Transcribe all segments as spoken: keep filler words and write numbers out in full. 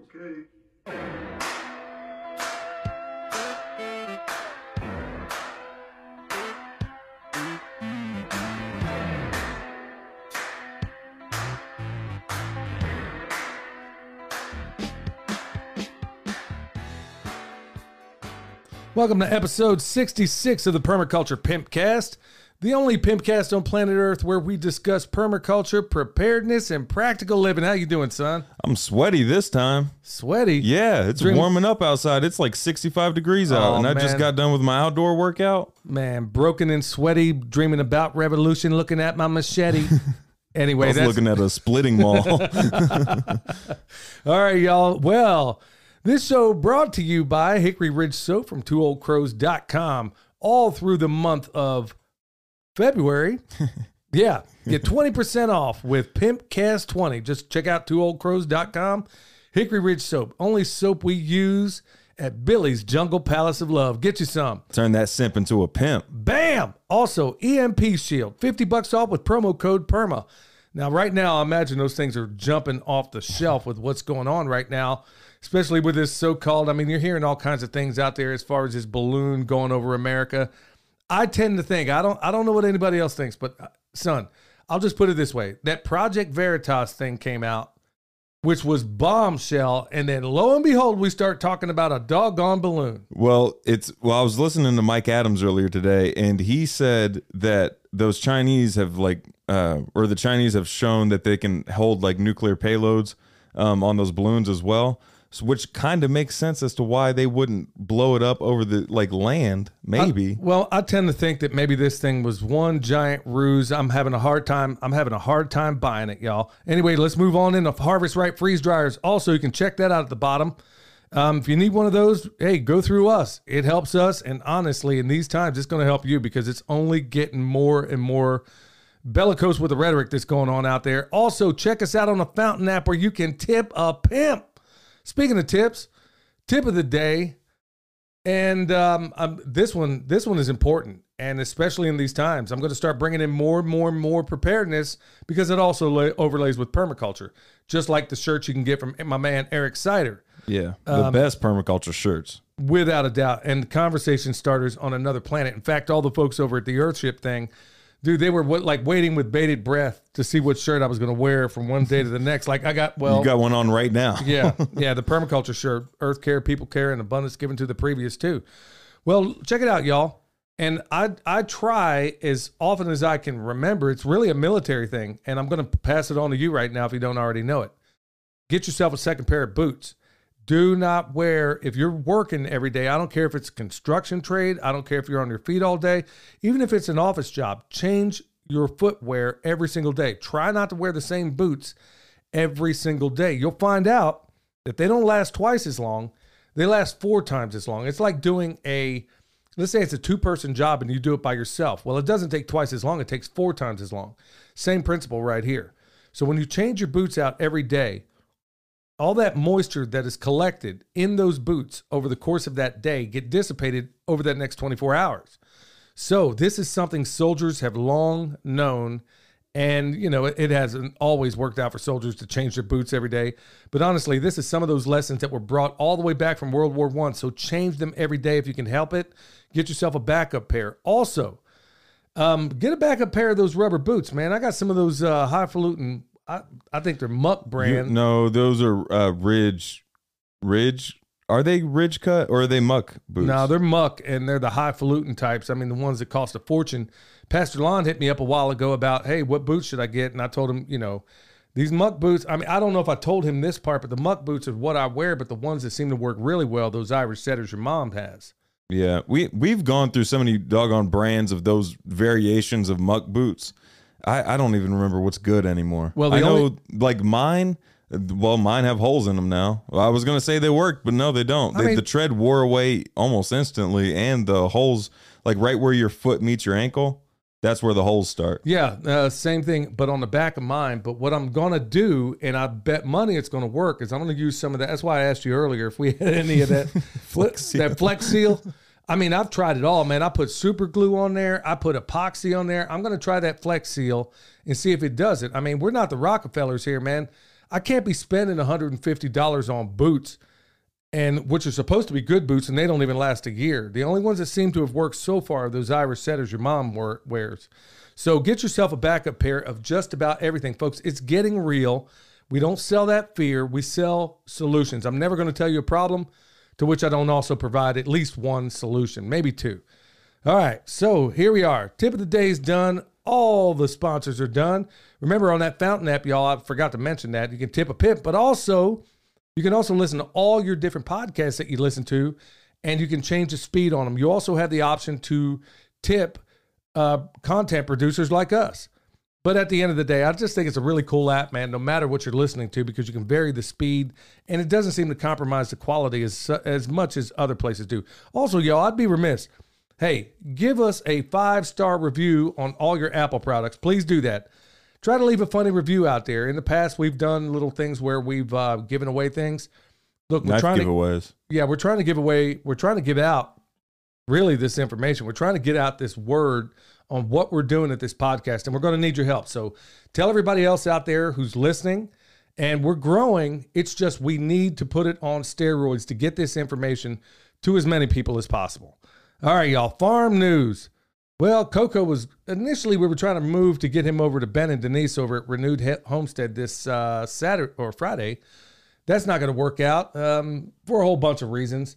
Okay. Welcome to episode sixty-six of the Permaculture Pimpcast, the only pimpcast on planet Earth where we discuss permaculture, preparedness, and practical living. How you doing, son? I'm sweaty this time. Sweaty? Yeah, it's Dream- warming up outside. It's like sixty-five degrees out, Oh, and I man. just got done with my outdoor workout. Man, broken and sweaty, dreaming about revolution, looking at my machete. Anyway, I was that's... looking at a splitting mall. All right, y'all. Well, this show brought to you by Hickory Ridge Soap from two old crows dot com all through the month of February. Yeah, get twenty percent off with Pimpcast twenty. Just check out two old crows dot com. Hickory Ridge Soap, only soap we use at Billy's Jungle Palace of Love. Get you some. Turn that simp into a pimp. Bam! Also, E M P Shield, fifty bucks off with promo code PERMA. Now, right now, I imagine those things are jumping off the shelf with what's going on right now, especially with this so-called, I mean, you're hearing all kinds of things out there as far as this balloon going over America. I tend to think, I don't I don't know what anybody else thinks, but uh, son, I'll just put it this way. That Project Veritas thing came out, which was bombshell, and then lo and behold, we start talking about a doggone balloon. Well, it's well, I was listening to Mike Adams earlier today, and he said that those Chinese have like, uh, or the Chinese have shown that they can hold like nuclear payloads um, on those balloons as well. So, which kind of makes sense as to why they wouldn't blow it up over the like land, maybe. I, well, I tend to think that maybe this thing was one giant ruse. I'm having a hard time. I'm having a hard time buying it, y'all. Anyway, let's move on into Harvest Right freeze dryers. Also, you can check that out at the bottom. Um, if you need one of those, hey, go through us. It helps us, and honestly, in these times, it's going to help you because it's only getting more and more bellicose with the rhetoric that's going on out there. Also, check us out on the Fountain app where you can tip a pimp. Speaking of tips, tip of the day, and um, um, this one, this one is important, and especially in these times, I'm going to start bringing in more, more, more preparedness because it also lay, overlays with permaculture, just like the shirts you can get from my man Eric Sider. Yeah, the Um, best permaculture shirts. Without a doubt, and conversation starters on another planet. In fact, all the folks over at the Earthship thing, dude, they were what, like waiting with bated breath to see what shirt I was going to wear from one day to the next. Like I got, well, You got one on right now. yeah, yeah, the permaculture shirt, Earth Care, People Care, and Abundance given to the previous two. Well, check it out, y'all. And I I try as often as I can remember. It's really a military thing, and I'm going to pass it on to you right now if you don't already know it. Get yourself a second pair of boots. Do not wear, if you're working every day, I don't care if it's a construction trade, I don't care if you're on your feet all day, even if it's an office job, change your footwear every single day. Try not to wear the same boots every single day. You'll find out that they don't last twice as long, they last four times as long. It's like doing a, let's say it's a two-person job and you do it by yourself. Well, it doesn't take twice as long, it takes four times as long. Same principle right here. So when you change your boots out every day, all that moisture that is collected in those boots over the course of that day get dissipated over that next twenty-four hours. So this is something soldiers have long known, and you know it, it hasn't always worked out for soldiers to change their boots every day. But honestly, this is some of those lessons that were brought all the way back from World War One. So change them every day if you can help it. Get yourself a backup pair. Also, um, get a backup pair of those rubber boots, man. I got some of those uh, highfalutin. I, I think they're Muck brand. You, no, those are uh, Ridge. Ridge? Are they Ridge cut or are they Muck boots? No, they're Muck, and they're the highfalutin types. I mean, the ones that cost a fortune. Pastor Lon hit me up a while ago about, hey, what boots should I get? And I told him, you know, these Muck boots, I mean, I don't know if I told him this part, but the Muck boots are what I wear, but the ones that seem to work really well, those Irish setters your mom has. Yeah, we, we've gone through so many doggone brands of those variations of Muck boots. I, I don't even remember what's good anymore. Well, I the know, only- like mine, well, mine have holes in them now. Well, I was going to say they work, but no, they don't. I They, mean- the tread wore away almost instantly, and the holes, like right where your foot meets your ankle, that's where the holes start. Yeah, uh, same thing, but on the back of mine. But what I'm going to do, and I bet money it's going to work, is I'm going to use some of that. That's why I asked you earlier if we had any of that Flex Seal. that Flex Seal. I mean, I've tried it all, man. I put super glue on there. I put epoxy on there. I'm going to try that Flex Seal and see if it does it. I mean, we're not the Rockefellers here, man. I can't be spending one hundred fifty dollars on boots, and which are supposed to be good boots, and they don't even last a year. The only ones that seem to have worked so far are those Irish setters your mom wears. So get yourself a backup pair of just about everything, folks. It's getting real. We don't sell that fear. We sell solutions. I'm never going to tell you a problem to which I don't also provide at least one solution, maybe two. All right, so here we are. Tip of the day is done. All the sponsors are done. Remember, on that Fountain app, y'all, I forgot to mention that. You can tip a pip, but also you can also listen to all your different podcasts that you listen to, and you can change the speed on them. You also have the option to tip uh, content producers like us. But at the end of the day, I just think it's a really cool app, man, no matter what you're listening to, because you can vary the speed, and it doesn't seem to compromise the quality as, as much as other places do. Also, y'all, I'd be remiss. Hey, give us a five-star review on all your Apple products. Please do that. Try to leave a funny review out there. In the past, we've done little things where we've uh, given away things. Look, we're Knife trying giveaways. to, yeah, we're trying to give away, we're trying to give out really this information. We're trying to get out this word on what we're doing at this podcast, and we're going to need your help. So tell everybody else out there who's listening, and we're growing. It's just we need to put it on steroids to get this information to as many people as possible. All right, y'all, farm news. Well, Coco was, initially we were trying to move to get him over to Ben and Denise over at Renewed Homestead this uh, Saturday or Friday. That's not going to work out um, for a whole bunch of reasons.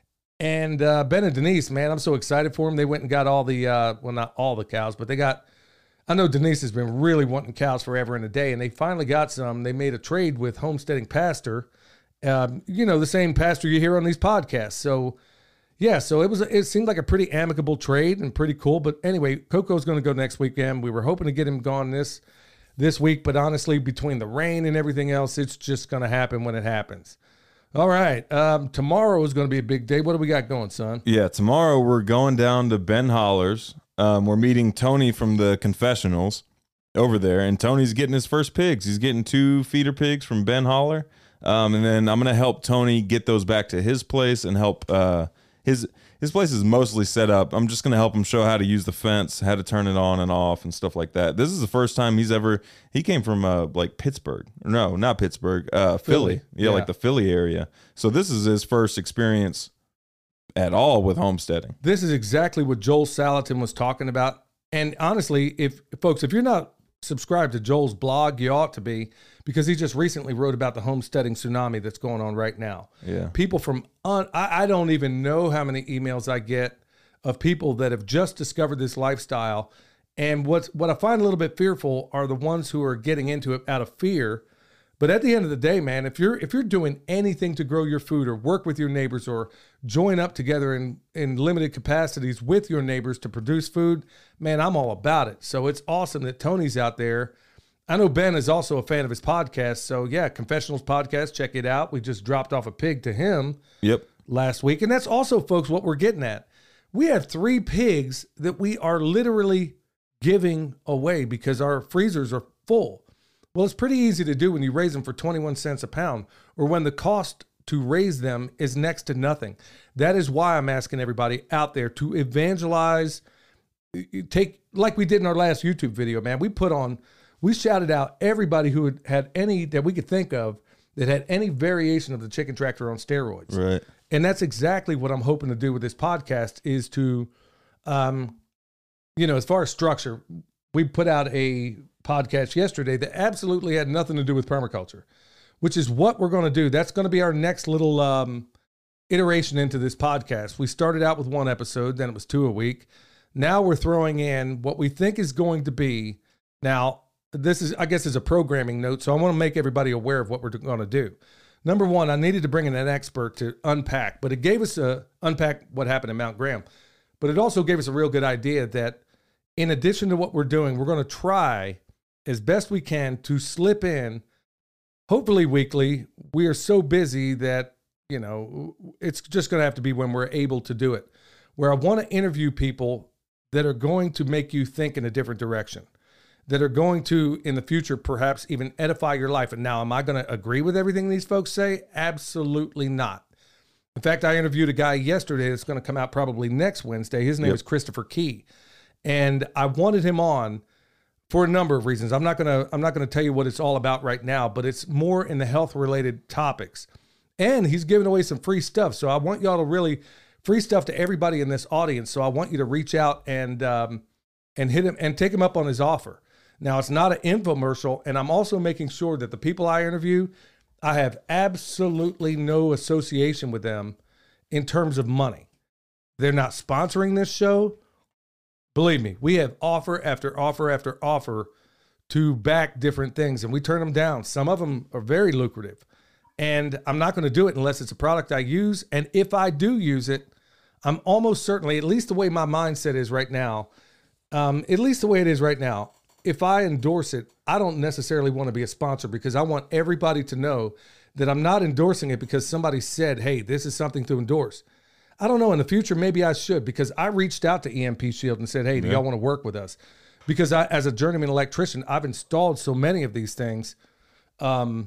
And uh, Ben and Denise, man, I'm so excited for them. They went and got all the, uh, well, not all the cows, but they got, I know Denise has been really wanting cows forever and a day, and they finally got some. They made a trade with Homesteading Pasture, um, you know, the same pastor you hear on these podcasts. So, yeah, so it was, it seemed like a pretty amicable trade and pretty cool. But anyway, Coco's going to go next weekend. We were hoping to get him gone this, this week, but honestly, between the rain and everything else, it's just going to happen when it happens. All right. Um, tomorrow is going to be a big day. What do we got going, son? Yeah, tomorrow we're going down to Ben Holler's. Um, we're meeting Tony from the Confessionals over there, and Tony's getting his first pigs. He's getting two feeder pigs from Ben Holler, um, and then I'm going to help Tony get those back to his place and help uh, his his place is mostly set up. I'm just going to help him show how to use the fence, how to turn it on and off and stuff like that. This is the first time he's ever, he came from uh, like Pittsburgh. No, not Pittsburgh, uh, Philly. Philly. Yeah, yeah, like the Philly area. So this is his first experience at all with homesteading. This is exactly what Joel Salatin was talking about. And honestly, if folks, if you're not subscribed to Joel's blog, you ought to be, because he just recently wrote about the homesteading tsunami that's going on right now. Yeah. People from, un, I, I don't even know how many emails I get of people that have just discovered this lifestyle. And what's, what I find a little bit fearful are the ones who are getting into it out of fear. But at the end of the day, man, if you're if you're doing anything to grow your food or work with your neighbors or join up together in, in limited capacities with your neighbors to produce food, man, I'm all about it. So it's awesome that Tony's out there. I know Ben is also a fan of his podcast. So, yeah, Confessionals Podcast, check it out. We just dropped off a pig to him yep. last week. And that's also, folks, what we're getting at. We have three pigs that we are literally giving away because our freezers are full. Well, it's pretty easy to do when you raise them for twenty-one cents a pound, or when the cost to raise them is next to nothing. That is why I'm asking everybody out there to evangelize, take, like we did in our last YouTube video, man. We put on, we shouted out everybody who had, had any, that we could think of, that had any variation of the Chicken Tractor on steroids. Right. And that's exactly what I'm hoping to do with this podcast is to, um, you know, as far as structure, we put out a podcast yesterday that absolutely had nothing to do with permaculture, which is what we're going to do. That's going to be our next little um, iteration into this podcast. We started out with one episode, then it was two a week. Now we're throwing in what we think is going to be. Now, this is, I guess, is a programming note, so I want to make everybody aware of what we're going to do. Number one, I needed to bring in an expert to unpack, but it gave us a unpack what happened in Mount Graham. But it also gave us a real good idea that in addition to what we're doing, we're going to try as best we can to slip in, hopefully weekly. We are so busy that, you know, it's just going to have to be when we're able to do it, where I want to interview people that are going to make you think in a different direction, that are going to, in the future, perhaps even edify your life. And now, am I going to agree with everything these folks say? Absolutely not. In fact, I interviewed a guy yesterday that's going to come out probably next Wednesday. His name yep. is Christopher Key. And I wanted him on for a number of reasons. I'm not gonna I'm not gonna tell you what it's all about right now, but it's more in the health related topics. And he's giving away some free stuff, so I want y'all to really free stuff to everybody in this audience. So I want you to reach out and um, and hit him and take him up on his offer. Now it's not an infomercial, and I'm also making sure that the people I interview, I have absolutely no association with them in terms of money. They're not sponsoring this show. Believe me, we have offer after offer after offer to back different things, and we turn them down. Some of them are very lucrative, and I'm not going to do it unless it's a product I use. And if I do use it, I'm almost certainly, at least the way my mindset is right now, um, at least the way it is right now, if I endorse it, I don't necessarily want to be a sponsor because I want everybody to know that I'm not endorsing it because somebody said, hey, this is something to endorse. I don't know. In the future, maybe I should, because I reached out to E M P Shield and said, hey, do yeah. y'all want to work with us? Because I, as a journeyman electrician, I've installed so many of these things. Um,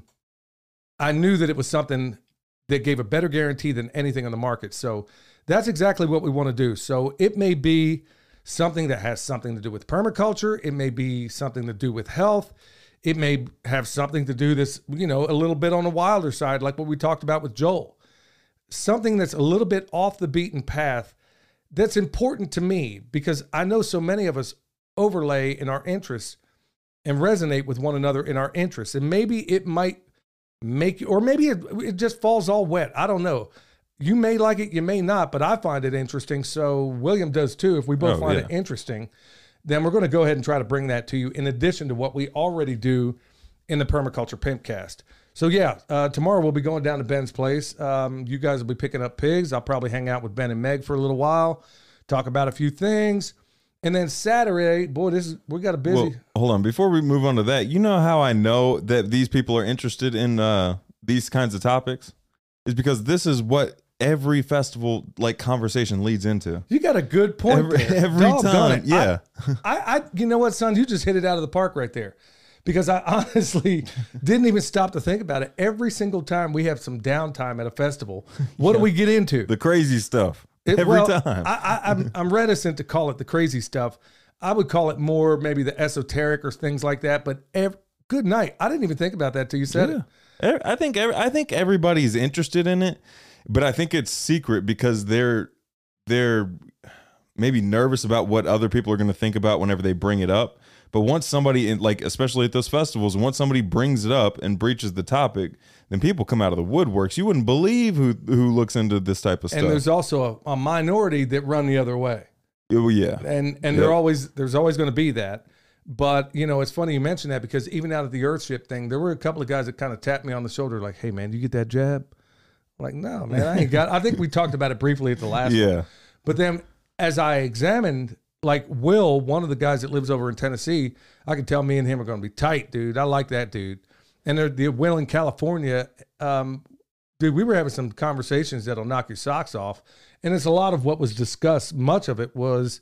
I knew that it was something that gave a better guarantee than anything on the market. So that's exactly what we want to do. So it may be something that has something to do with permaculture. It may be something to do with health. It may have something to do this, you know, a little bit on the wilder side, like what we talked about with Joel. Something that's a little bit off the beaten path that's important to me because I know so many of us overlay in our interests and resonate with one another in our interests. And maybe it might make you, or maybe it, it just falls all wet. I don't know. You may like it, you may not, but I find it interesting. So William does too. If we both oh, find yeah. it interesting, then we're going to go ahead and try to bring that to you in addition to what we already do in the Permaculture Pimpcast. So yeah, uh, tomorrow we'll be going down to Ben's place. Um, you guys will be picking up pigs. I'll probably hang out with Ben and Meg for a little while, talk about a few things. And then Saturday, boy, this is, we got a busy. Well, hold on. Before we move on to that, you know how I know that these people are interested in uh, these kinds of topics? Is because this is what every festival like conversation leads into. You got a good point every, there. Every time. Yeah. I, I, I, you know what, son? You just hit it out of the park right there. Because I honestly didn't even stop to think about it. Every single time we have some downtime at a festival, what yeah. do we get into? The crazy stuff. It, Every well, time. I, I, I'm, I'm reticent to call it the crazy stuff. I would call it more maybe the esoteric or things like that. But every, good night. I didn't even think about that till you said yeah. it. I think every, I think everybody's interested in it, but I think it's secret because they're they're maybe nervous about what other people are going to think about whenever they bring it up. But once somebody, in, like especially at those festivals, once somebody brings it up and breaches the topic, then people come out of the woodworks. You wouldn't believe who who looks into this type of stuff. And there's also a, a minority that run the other way. Oh yeah, and and yep. there always there's always going to be that. But you know, it's funny you mentioned that because even out of the Earthship thing, there were a couple of guys that kind of tapped me on the shoulder, like, "Hey man, do you get that jab?" I'm like, no man, I ain't got. I think we talked about it briefly at the last yeah. one. But then as I examined. Like Will, one of the guys that lives over in Tennessee, I can tell me and him are going to be tight, dude. I like that dude. And they're, the Will in California, um, dude, we were having some conversations that'll knock your socks off. And it's a lot of what was discussed. Much of it was,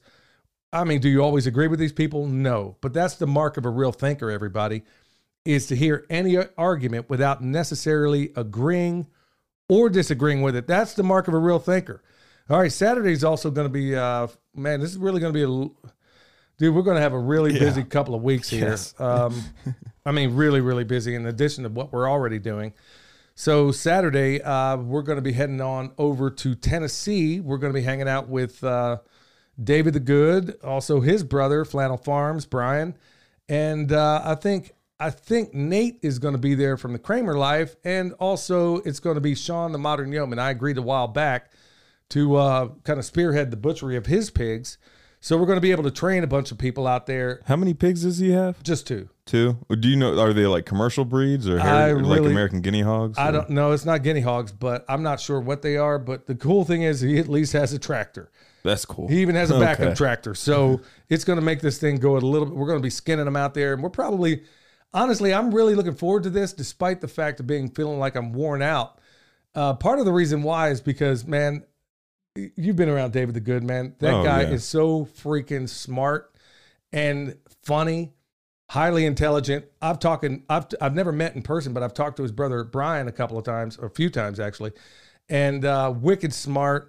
I mean, do you always agree with these people? No. But that's the mark of a real thinker, everybody, is to hear any argument without necessarily agreeing or disagreeing with it. That's the mark of a real thinker. All right, Saturday's also going to be, uh, man, this is really going to be, a, dude, we're going to have a really yeah. busy couple of weeks here. Yes. Um, I mean, really, really busy in addition to what we're already doing. So Saturday, uh, we're going to be heading on over to Tennessee. We're going to be hanging out with uh, David the Good, also his brother, Flannel Farms, Brian. And uh, I think I think Nate is going to be there from the Kramer Life. And also it's going to be Sean, the Modern Yeoman. I agreed a while back to uh, kind of spearhead the butchery of his pigs. So we're going to be able to train a bunch of people out there. How many pigs does he have? Just two. Two? Do you know, are they like commercial breeds or hair, really, like American guinea hogs? I or? don't know. It's not guinea hogs, but I'm not sure what they are. But the cool thing is he at least has a tractor. That's cool. He even has a backup okay. tractor. So it's going to make this thing go a little bit. We're going to be skinning them out there. And we're probably, honestly, I'm really looking forward to this, despite the fact of being feeling like I'm worn out. Uh, part of the reason why is because, man, you've been around David the Good, man. That oh, guy yeah. is so freaking smart and funny, highly intelligent. I've talking, I've I've never met in person, but I've talked to his brother Brian a couple of times, or a few times actually, and uh, wicked smart,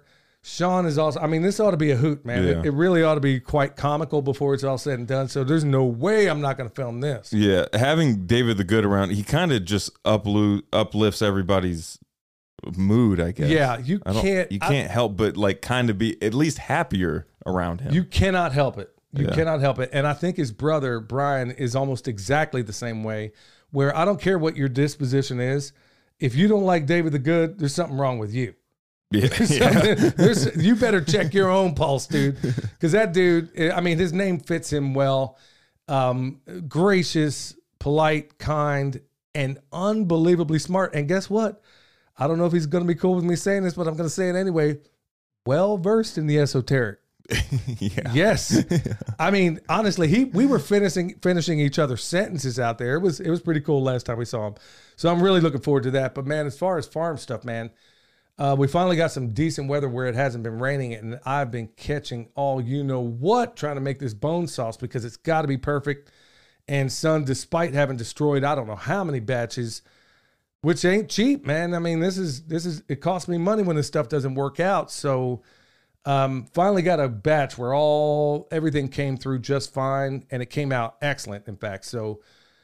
Sean is also, I mean, this ought to be a hoot, man. Yeah. It, it really ought to be quite comical before it's all said and done. So there's no way I'm not going to film this. Yeah, having David the Good around, he kind of just uplo- uplifts everybody's mood, I guess. Yeah, you I don't- can't. You can't I, help but like kind of be at least happier around him. You cannot help it. You Yeah. cannot help it. And I think his brother, Brian, is almost exactly the same way, where I don't care what your disposition is. If you don't like David the Good, there's something wrong with you. yeah, yeah. There's, you better check your own pulse, dude. Because that dude, I mean, his name fits him well. Um, gracious, polite, kind, and unbelievably smart. And guess what? I don't know if he's going to be cool with me saying this, but I'm going to say it anyway. Well versed in the esoteric. yeah. Yes. I mean, honestly, he we were finishing finishing each other's sentences out there. It was it was pretty cool last time we saw him. So I'm really looking forward to that. But man, as far as farm stuff, man, uh, we finally got some decent weather where it hasn't been raining, and I've been catching all you know what trying to make this bone sauce because it's got to be perfect. And son, despite having destroyed I don't know how many batches, which ain't cheap, man. I mean, this is this is it costs me money when this stuff doesn't work out. So um, finally got a batch where all everything came through just fine, and it came out excellent, in fact. So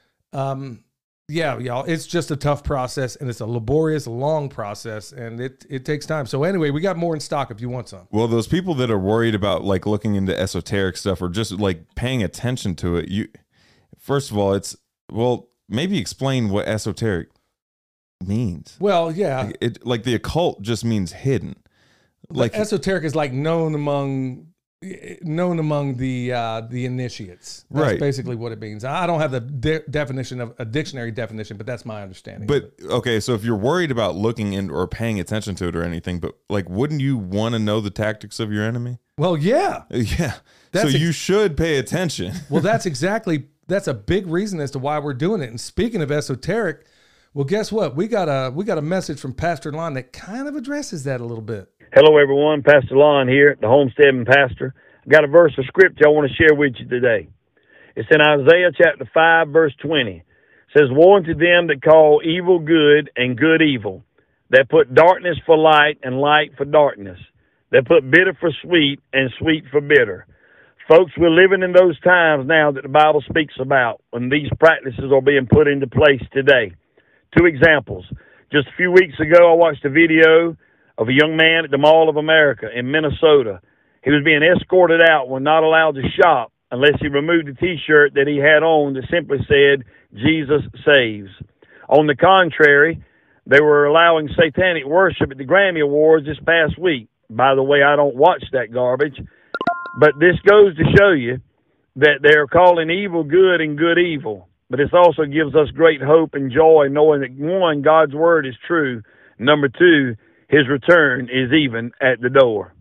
um yeah, y'all, it's just a tough process, and it's a laborious, long process, and it it takes time. So anyway, we got more in stock if you want some. Well, those people that are worried about like looking into esoteric stuff or just like paying attention to it, you first of all, it's well, maybe explain what esoteric means. Well, yeah, Like, it like the occult just means hidden. like Like esoteric is like known among known among the uh, the initiates. That's Right. basically what it means. I don't have the de- definition of a dictionary definition, but that's my understanding. of But it. okay, so if you're worried about looking in or paying attention to it or anything, but like, wouldn't you want to know the tactics of your enemy? well, yeah. Yeah. That's so ex- you should pay attention. Well, that's exactly that's a big reason as to why we're doing it. And speaking of esoteric, well, guess what? We got a we got a message from Pastor Lon that kind of addresses that a little bit. Hello, everyone. Pastor Lon here, the homesteading pastor. I've got a verse of scripture I want to share with you today. It's in Isaiah chapter five, verse twenty. It says, "Woe unto them that call evil good and good evil, that put darkness for light and light for darkness, that put bitter for sweet and sweet for bitter." Folks, we're living in those times now that the Bible speaks about when these practices are being put into place today. Two examples. Just a few weeks ago, I watched a video of a young man at the Mall of America in Minnesota. He was being escorted out when not allowed to shop unless he removed the T-shirt that he had on that simply said, "Jesus saves." On the contrary, they were allowing satanic worship at the Grammy Awards this past week. By the way, I don't watch that garbage. But this goes to show you that they're calling evil good and good evil. But this also gives us great hope and joy knowing that, one, God's word is true. Number two, his return is even at the door.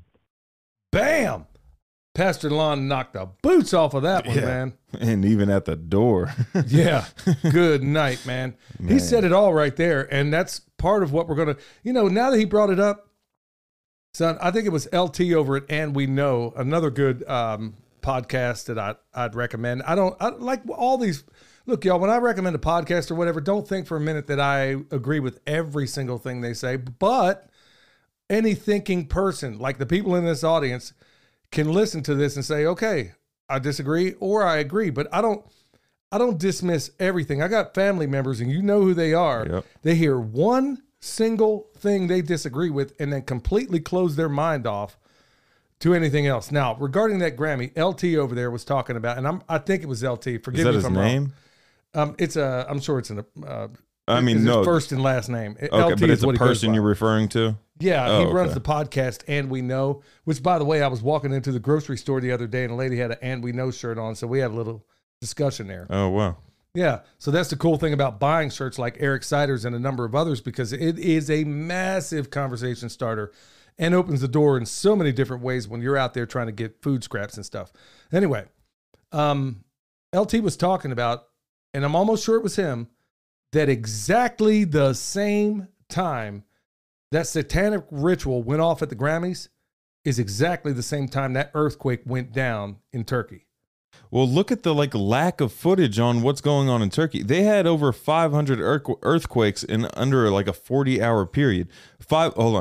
Bam! Pastor Lon knocked the boots off of that one, Yeah. man. And even at the door. Yeah. Good night, man. He Man. said it all right there. And that's part of what we're going to, you know, now that he brought it up, son, I think it was L T over at And We Know, another good um, podcast that I, I'd recommend. I don't, I like all these. Look, y'all, when I recommend a podcast or whatever, don't think for a minute that I agree with every single thing they say. But any thinking person, like the people in this audience, can listen to this and say, okay, I disagree or I agree. But I don't, I don't dismiss everything. I got family members, and you know who they are. Yep. They hear one single thing they disagree with and then completely close their mind off to anything else. Now, regarding that Grammy, L T over there was talking about, and I'm, I think it was L T. Forgive Is that me if his I'm name? wrong. Um, it's a, I'm sure it's an, uh, I mean, it's no. his first and last name. Okay, L T but is it's a what he goes person by. you're referring to? Yeah, Oh, he runs okay. the podcast And We Know, which, by the way, I was walking into the grocery store the other day and a lady had an And We Know shirt on, so we had a little discussion there. Oh, wow. Yeah, so that's the cool thing about buying shirts like Eric Siders and a number of others, because it is a massive conversation starter and opens the door in so many different ways when you're out there trying to get food scraps and stuff. Anyway, um, L T was talking about, and I'm almost sure it was him, that exactly the same time that satanic ritual went off at the Grammys is exactly the same time that earthquake went down in Turkey. Well, look at the like lack of footage on what's going on in Turkey. They had over five hundred earth- earthquakes in under like a forty hour period. Five, hold on,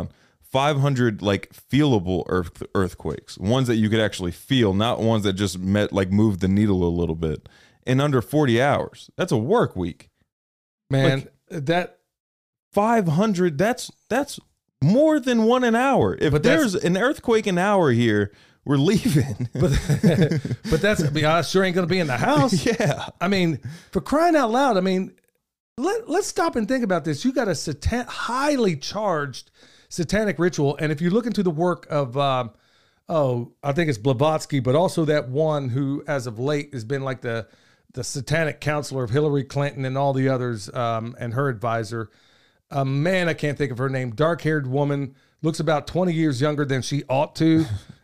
five hundred like feelable earth earthquakes, ones that you could actually feel, not ones that just met like moved the needle a little bit in under forty hours. That's a work week. Man, like, that five hundred, that's that's more than one an hour. If but there's an earthquake an hour here, we're leaving. But, but that's, I mean, I sure ain't going to be in the house. Yeah. I mean, for crying out loud, I mean, let, let's stop and think about this. You got a satan- highly charged satanic ritual. And if you look into the work of, um, oh, I think it's Blavatsky, but also that one who, as of late, has been like the, the satanic counselor of Hillary Clinton and all the others, um, and her advisor. A man, I can't think of her name, dark-haired woman, looks about twenty years younger than she ought to.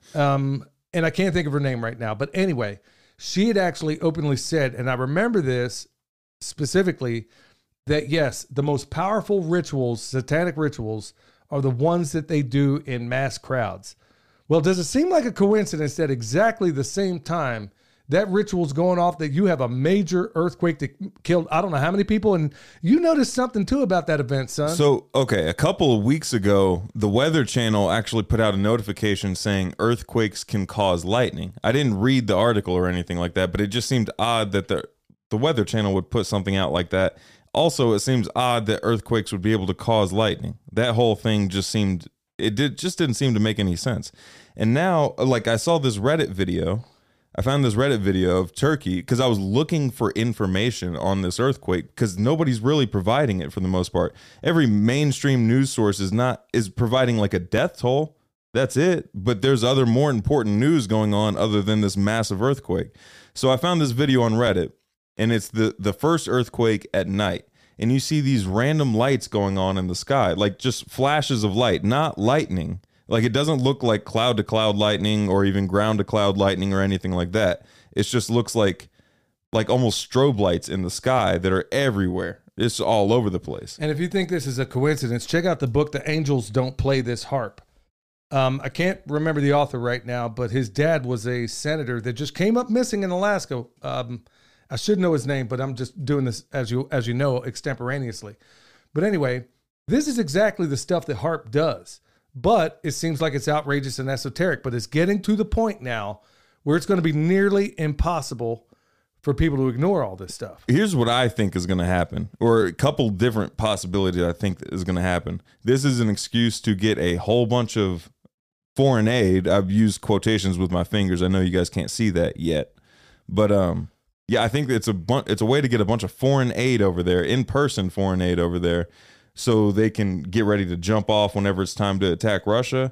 Um, and I can't think of her name right now. But anyway, she had actually openly said, and I remember this specifically, that yes, the most powerful rituals, satanic rituals, are the ones that they do in mass crowds. Well, does it seem like a coincidence that exactly the same time that ritual's going off, that you have a major earthquake that killed I don't know how many people? And you noticed something too about that event, son. So, okay, a couple of weeks ago, the Weather Channel actually put out a notification saying earthquakes can cause lightning. I didn't read the article or anything like that, but it just seemed odd that the the Weather Channel would put something out like that. Also, it seems odd that earthquakes would be able to cause lightning. That whole thing just seemed, it did just didn't seem to make any sense. And now, like, I saw this Reddit video. I found this Reddit video of Turkey because I was looking for information on this earthquake because nobody's really providing it for the most part. Every mainstream news source is not is providing like a death toll. That's it. But there's other more important news going on other than this massive earthquake. So I found this video on Reddit, and it's the the first earthquake at night. And you see these random lights going on in the sky, like just flashes of light, not lightning. Like, it doesn't look like cloud to cloud lightning or even ground to cloud lightning or anything like that. It just looks like like almost strobe lights in the sky that are everywhere. It's all over the place. And if you think this is a coincidence, check out the book, The Angels Don't Play This Harp. Um, I can't remember the author right now, but his dad was a senator that just came up missing in Alaska. Um, I should know his name, but I'm just doing this, as you as you know, extemporaneously. But anyway, this is exactly the stuff that HAARP does. But it seems like it's outrageous and esoteric, but it's getting to the point now where it's going to be nearly impossible for people to ignore all this stuff. Here's what I think is going to happen, or a couple different possibilities I think is going to happen. This is an excuse to get a whole bunch of foreign aid. I've used quotations with my fingers. I know you guys can't see that yet. But um, yeah, I think it's a bu- it's a way to get a bunch of foreign aid over there, in-person foreign aid over there, so they can get ready to jump off whenever it's time to attack Russia.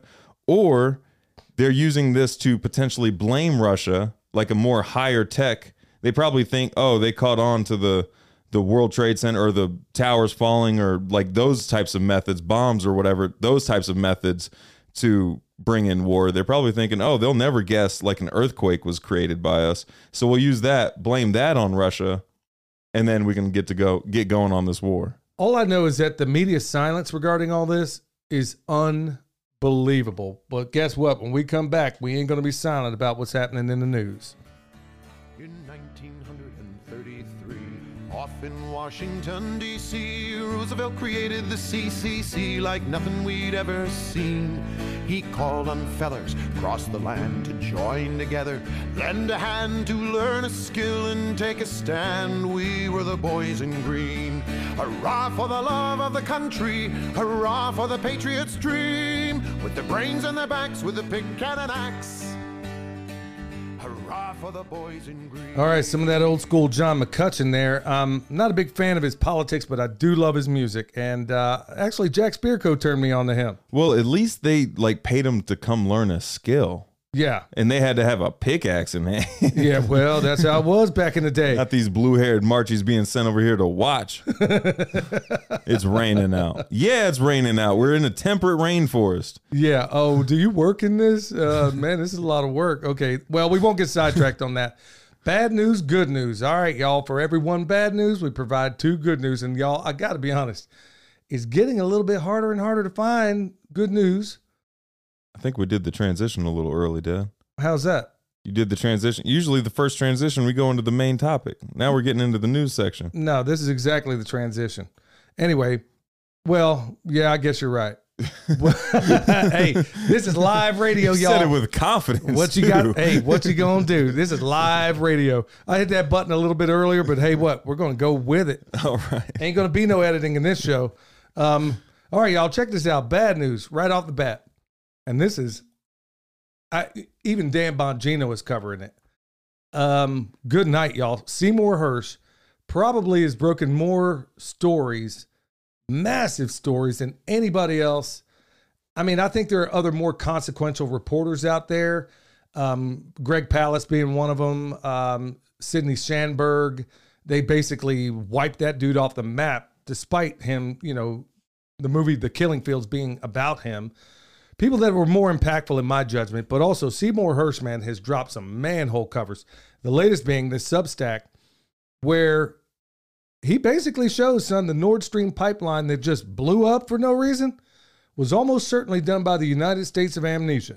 Or they're using this to potentially blame Russia, like a more higher tech. They probably think, oh, they caught on to the, the World Trade Center or the towers falling or like those types of methods, bombs or whatever, those types of methods to bring in war. They're probably thinking, oh, they'll never guess like an earthquake was created by us. So we'll use that, blame that on Russia, and then we can get to go get going on this war. All I know is that the media silence regarding all this is unbelievable. But guess what? When we come back, we ain't going to be silent about what's happening in the news. In nineteen thirty-three, off in Washington, D C, Roosevelt created the C C C like nothing we'd ever seen. He called on fellers across the land to join together, lend a hand to learn a skill and take a stand. We were the boys in green. Hurrah for the love of the country, hurrah for the patriot's dream. With their brains on their backs, with a pick and an axe. Hurrah for the boys in green. All right, some of that old school John McCutcheon there. I'm not a big fan of his politics, but I do love his music. And uh, actually, Jack Spirko turned me on to him. Well, at least they like paid him to come learn a skill. Yeah. And they had to have a pickaxe in hand. Yeah, well, that's how it was back in the day. Not these blue-haired Marchies being sent over here to watch. It's raining out. Yeah, it's raining out. We're in a temperate rainforest. Yeah. Oh, do you work in this? Uh, man, this is a lot of work. Okay. Well, we won't get sidetracked on that. Bad news, good news. All right, y'all. For every one bad news, we provide two good news. And y'all, I got to be honest, it's getting a little bit harder and harder to find good news. I think we did the transition a little early, Dad. How's that? You did the transition. Usually the first transition, we go into the main topic. Now we're getting into the news section. No, this is exactly the transition. Anyway, well, yeah, I guess you're right. Hey, this is live radio, You y'all. said it with confidence. What you too. got? Hey, what you gonna do? This is live radio. I hit that button a little bit earlier, but hey, what? We're gonna go with it. All right. Ain't gonna be no editing in this show. Um, all right, y'all, check this out. Bad news right off the bat, and this is, I even Dan Bongino is covering it. Um, good night, y'all. Seymour Hersh probably has broken more stories, massive stories, than anybody else. I mean, I think there are other more consequential reporters out there. Um, Greg Palast being one of them. Um, Sidney Sandberg. They basically wiped that dude off the map, despite him, you know, the movie The Killing Fields being about him. People that were more impactful in my judgment, but also Seymour Hersh, man, has dropped some manhole covers. The latest being this Substack, where he basically shows, son, the Nord Stream pipeline that just blew up for no reason was almost certainly done by the United States of Amnesia.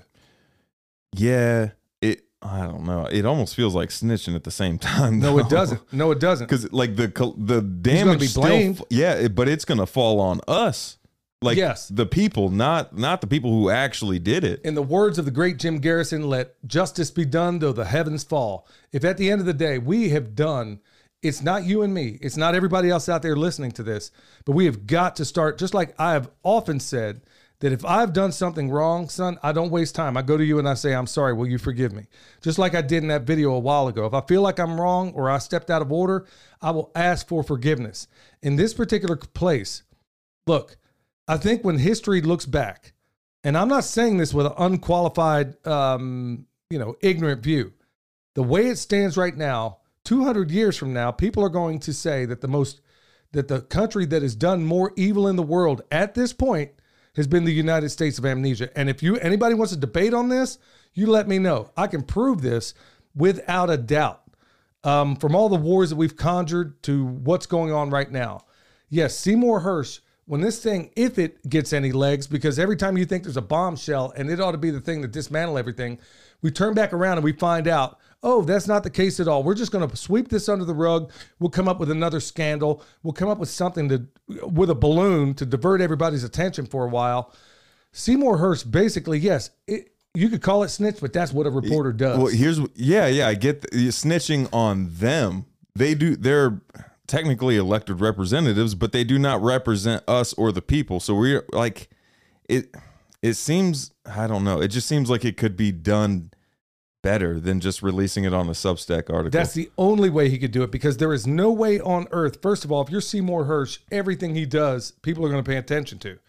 Yeah, it. I don't know. It almost feels like snitching at the same time. No, though. it doesn't. No, it doesn't. Because like the col- the gonna damage be still, blamed. yeah, it, but it's gonna fall on us. Like Yes. the people, not not the people who actually did it. In the words of the great Jim Garrison, let justice be done though the heavens fall. If at the end of the day we have done, it's not you and me, it's not everybody else out there listening to this, but we have got to start, just like I have often said, that if I've done something wrong, son, I don't waste time. I go to you and I say, I'm sorry, will you forgive me? Just like I did in that video a while ago. If I feel like I'm wrong or I stepped out of order, I will ask for forgiveness. In this particular place, look, I think when history looks back, and I'm not saying this with an unqualified, um, you know, ignorant view. The way it stands right now, two hundred years from now, people are going to say that the most, that the country that has done more evil in the world at this point has been the United States of Amnesia. And if you anybody wants to debate on this, you let me know. I can prove this without a doubt. Um, from all the wars that we've conjured to what's going on right now. Yes, Seymour Hersh, when this thing, if it gets any legs, because every time you think there's a bombshell and it ought to be the thing that dismantle everything, we turn back around and we find out, oh, that's not the case at all. We're just going to sweep this under the rug. We'll come up with another scandal. We'll come up with something to, with a balloon to divert everybody's attention for a while. Seymour Hersh, basically, yes, it, you could call it snitch, but that's what a reporter does. Well, here's yeah, yeah. I get the, snitching on them. They do. They're technically elected representatives, but they do not represent us or the people. So we're like, it. It seems, I don't know. It just seems like it could be done better than just releasing it on a Substack article. That's the only way he could do it, because there is no way on earth. First of all, if you're Seymour Hersh, everything he does, people are going to pay attention to.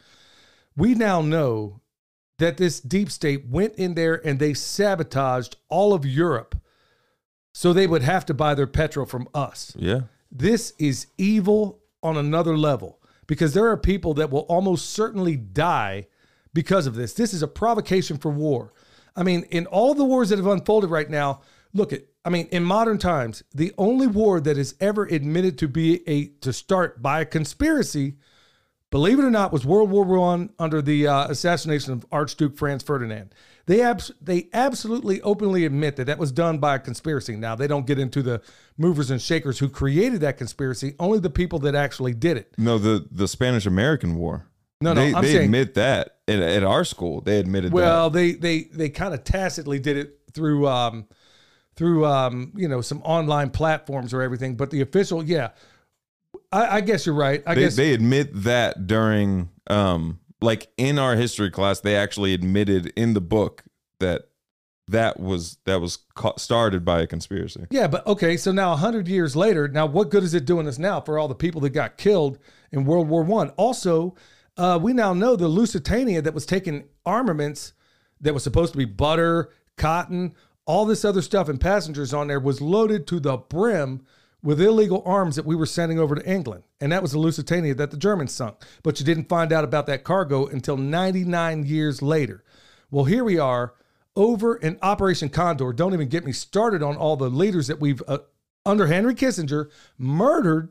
We now know that this deep state went in there and they sabotaged all of Europe so they would have to buy their petrol from us. Yeah. This is evil on another level, because there are people that will almost certainly die because of this. This is a provocation for war. I mean, in all the wars that have unfolded right now, look at, I mean, in modern times, the only war that is ever admitted to be a, to start by a conspiracy, believe it or not, was World War One under the uh, assassination of Archduke Franz Ferdinand. They abs- they absolutely openly admit that that was done by a conspiracy. Now, they don't get into the movers and shakers who created that conspiracy, only the people that actually did it. No, the, the Spanish-American War. No, no, they, I'm they saying, admit that at, at our school. They admitted well, that. they they they kind of tacitly did it through um through um you know some online platforms or everything, but the official, yeah, I, I guess you're right. I they, guess they admit that during um like in our history class, they actually admitted in the book that that was that was ca- started by a conspiracy. Yeah, but okay, so now a hundred years later, now what good is it doing us now for all the people that got killed in World War One? Also, uh, we now know the Lusitania that was taking armaments that was supposed to be butter, cotton, all this other stuff, and passengers on there was loaded to the brim with illegal arms that we were sending over to England. And that was the Lusitania that the Germans sunk. But you didn't find out about that cargo until ninety-nine years later. Well, here we are over in Operation Condor. Don't even get me started on all the leaders that we've, uh, under Henry Kissinger, murdered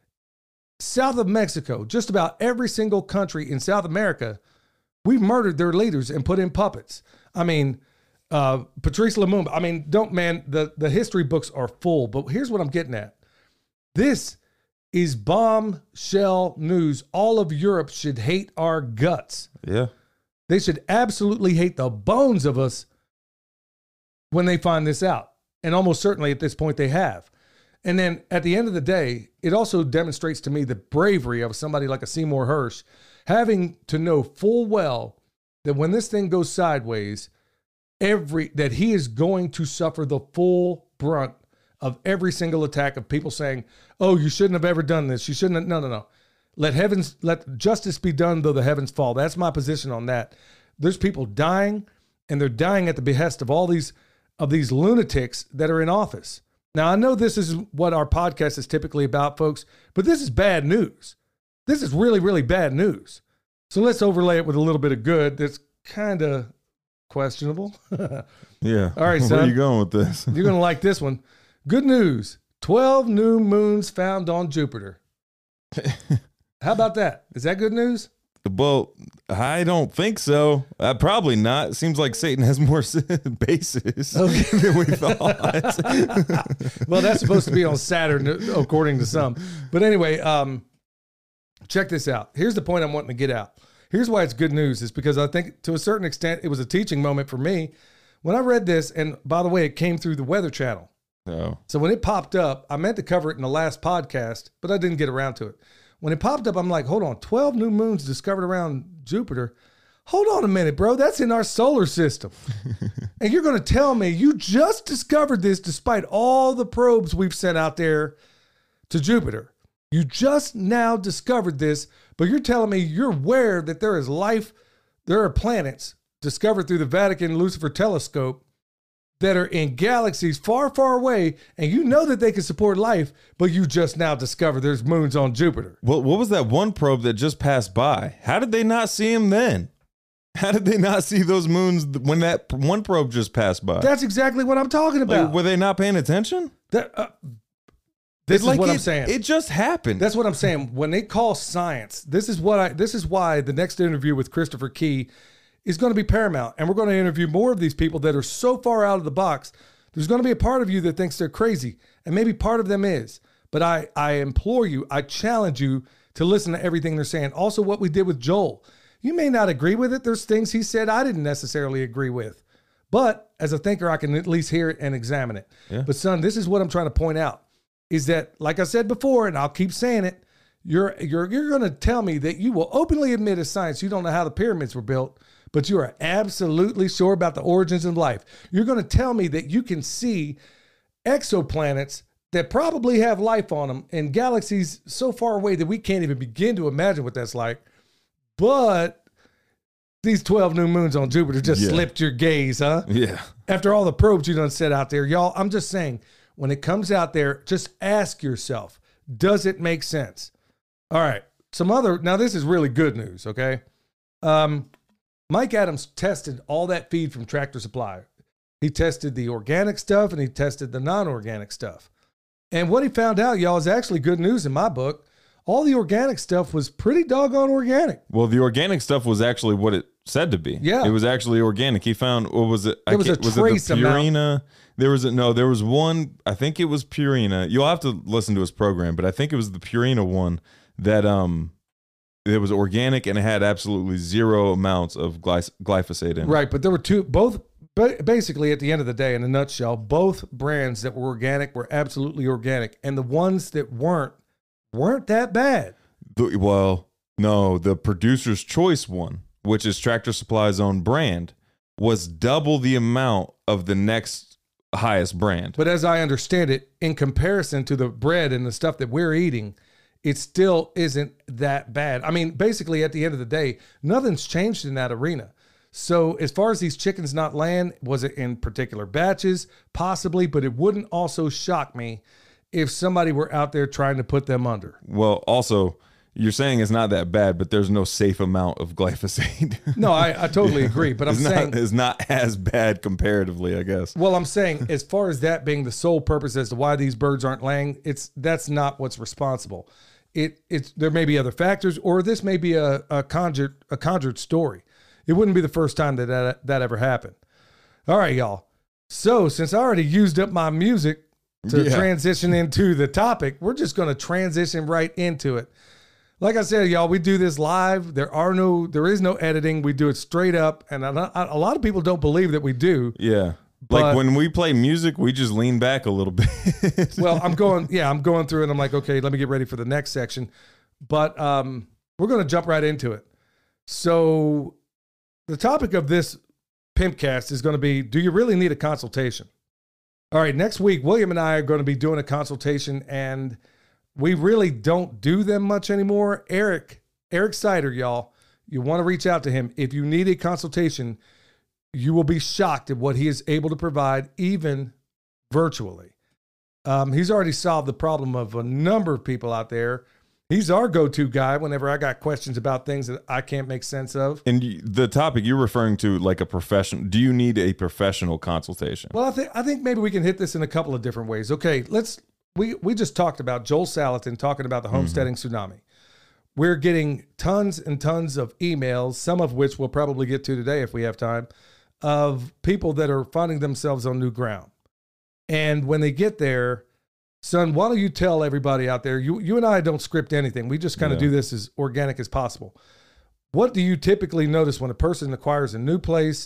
south of Mexico. Just about every single country in South America, we've murdered their leaders and put in puppets. I mean, uh, Patrice Lumumba. I mean, don't, man, the, the history books are full. But here's what I'm getting at. This is bombshell news. All of Europe should hate our guts. Yeah. They should absolutely hate the bones of us when they find this out. And almost certainly at this point they have. And then at the end of the day, it also demonstrates to me the bravery of somebody like a Seymour Hersh, having to know full well that when this thing goes sideways, every that he is going to suffer the full brunt of every single attack of people saying, oh, you shouldn't have ever done this. You shouldn't have. No, no, no. Let heavens, let justice be done though the heavens fall. That's my position on that. There's people dying, and they're dying at the behest of all these of these lunatics that are in office. Now, I know this is what our podcast is typically about, folks, but this is bad news. This is really, really bad news. So let's overlay it with a little bit of good that's kind of questionable. Yeah. All right, son. Where are you going with this? You're going to like this one. Good news. twelve new moons found on Jupiter. How about that? Is that good news? Well, I don't think so. Uh, probably not. It seems like Satan has more bases Okay. than we thought. Well, that's supposed to be on Saturn, according to some. But anyway, um, check this out. Here's the point I'm wanting to get out. Here's why it's good news, is because I think to a certain extent it was a teaching moment for me when I read this. And by the way, it came through the Weather Channel. Oh. So when it popped up, I meant to cover it in the last podcast, but I didn't get around to it. When it popped up, I'm like, hold on, twelve new moons discovered around Jupiter. Hold on a minute, bro. That's in our solar system. And you're going to tell me you just discovered this despite all the probes we've sent out there to Jupiter. You just now discovered this, but you're telling me you're aware that there is life, there are planets discovered through the Vatican Lucifer telescope that are in galaxies far, far away, and you know that they can support life, but you just now discovered there's moons on Jupiter. Well, what was that one probe that just passed by? How did they not see him then? How did they not see those moons when that one probe just passed by? That's exactly what I'm talking about. Like, were they not paying attention? That, uh, this It's is like what it, I'm saying. It just happened. That's what I'm saying. When they call science, this is what I. This is why the next interview with Christopher Key is going to be paramount. And we're going to interview more of these people that are so far out of the box. There's going to be a part of you that thinks they're crazy, and maybe part of them is. But I, I implore you, I challenge you to listen to everything they're saying. Also, what we did with Joel. You may not agree with it. There's things he said I didn't necessarily agree with. But as a thinker, I can at least hear it and examine it. Yeah. But son, this is what I'm trying to point out, is that, like I said before, and I'll keep saying it, you're, you're, you're going to tell me that you will openly admit as science you don't know how the pyramids were built, but you are absolutely sure about the origins of life. You're going to tell me that you can see exoplanets that probably have life on them in galaxies so far away that we can't even begin to imagine what that's like. But these twelve new moons on Jupiter just Yeah. slipped your gaze, huh? Yeah. After all the probes you done set out there, y'all, I'm just saying, when it comes out there, just ask yourself, does it make sense? All right. Some other, now this is really good news, okay? Um, Mike Adams tested all that feed from Tractor Supply. He tested the organic stuff and he tested the non-organic stuff. And what he found out, y'all, is actually good news in my book. All the organic stuff was pretty doggone organic. Well, the organic stuff was actually what it said to be. Yeah. It was actually organic. He found, what was it? There was a can't- was trace it the amount. Purina? There was a, no, there was one, I think it was Purina. You'll have to listen to his program, but I think it was the Purina one that, um, it was organic and it had absolutely zero amounts of glyphosate glyphosate in it. Right, but there were two, both, ba- basically at the end of the day, in a nutshell, both brands that were organic were absolutely organic. And the ones that weren't, weren't that bad. The, well, no, the Producer's Choice one, which is Tractor Supply's own brand, was double the amount of the next highest brand. But as I understand it, in comparison to the bread and the stuff that we're eating, it still isn't that bad. I mean, basically, at the end of the day, nothing's changed in that arena. So as far as these chickens not laying, was it in particular batches? Possibly, but it wouldn't also shock me if somebody were out there trying to put them under. Well, also, you're saying it's not that bad, but there's no safe amount of glyphosate. No, I, I totally agree. But I'm it's saying... not, it's not as bad comparatively, I guess. Well, I'm saying as far as that being the sole purpose as to why these birds aren't laying, it's that's not what's responsible. It it's there may be other factors, or this may be a, a conjured a conjured story. It wouldn't be the first time that, that that ever happened. All right, y'all. So since I already used up my music, to Yeah. transition into the topic. We're just going to transition right into it. Like I said, y'all, we do this live. There are no, there is no editing. We do it straight up, and a lot, a lot of people don't believe that we do. Yeah. But- Like when we play music, we just lean back a little bit. Well, I'm going, yeah, I'm going through, and I'm like, okay, let me get ready for the next section. But um, we're going to jump right into it. So the topic of this Pimpcast is going to be, do you really need a consultation? All right, next week, William and I are going to be doing a consultation, and we really don't do them much anymore. Eric, Eric Sider, y'all, you want to reach out to him. If you need a consultation, you will be shocked at what he is able to provide, even virtually. Um, he's already solved the problem of a number of people out there. He's our go-to guy whenever I got questions about things that I can't make sense of. And y- the topic you're referring to, like a professional, do you need a professional consultation? Well, I think I think maybe we can hit this in a couple of different ways. Okay, let's we we just talked about Joel Salatin talking about the homesteading tsunami. We're getting tons and tons of emails, some of which we'll probably get to today if we have time, of people that are finding themselves on new ground. And when they get there, son, why don't you tell everybody out there, you you and I don't script anything. We just kind of Yeah. do this as organic as possible. What do you typically notice when a person acquires a new place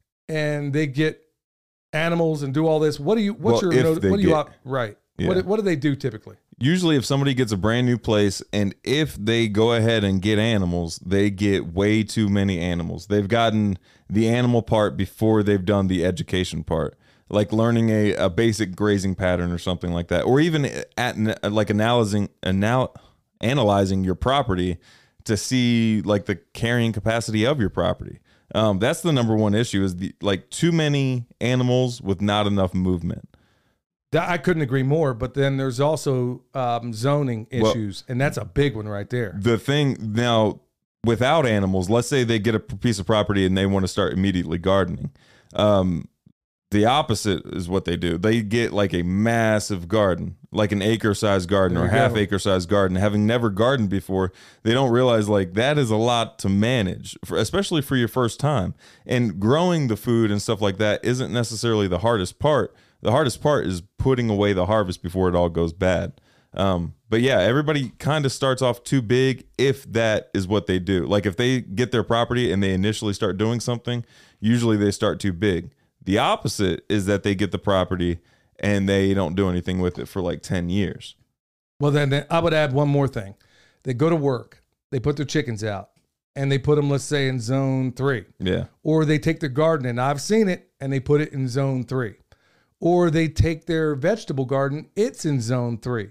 and they get animals and do all this? What do you, what's Well, your, if note, they what do you, get- op- right. Yeah. What, what do they do typically? Usually if somebody gets a brand new place and if they go ahead and get animals, they get way too many animals. They've gotten the animal part before they've done the education part, like learning a, a basic grazing pattern or something like that, or even at like analyzing anal, analyzing your property to see like the carrying capacity of your property. Um, that's the number one issue is the like too many animals with not enough movement. That, I couldn't agree more, but then there's also um, zoning Well- issues, and that's a big one right there. The thing now without animals, let's say they get a piece of property and they want to start immediately gardening. Um, the opposite is what they do. They get like a massive garden, like an acre sized garden There or you half go. acre sized garden. Having never gardened before, they don't realize like that is a lot to manage, for, especially for your first time. And growing the food and stuff like that isn't necessarily the hardest part. The hardest part is putting away the harvest before it all goes bad. Um, but yeah, everybody kind of starts off too big if that is what they do. Like if they get their property and they initially start doing something, usually they start too big. The opposite is that they get the property and they don't do anything with it for like ten years. Well, then then I would add one more thing. They go to work, they put their chickens out, and they put them, let's say, in zone three. Yeah. Or they take their garden, and I've seen it, and they put it in zone three. Or they take their vegetable garden, it's in zone three.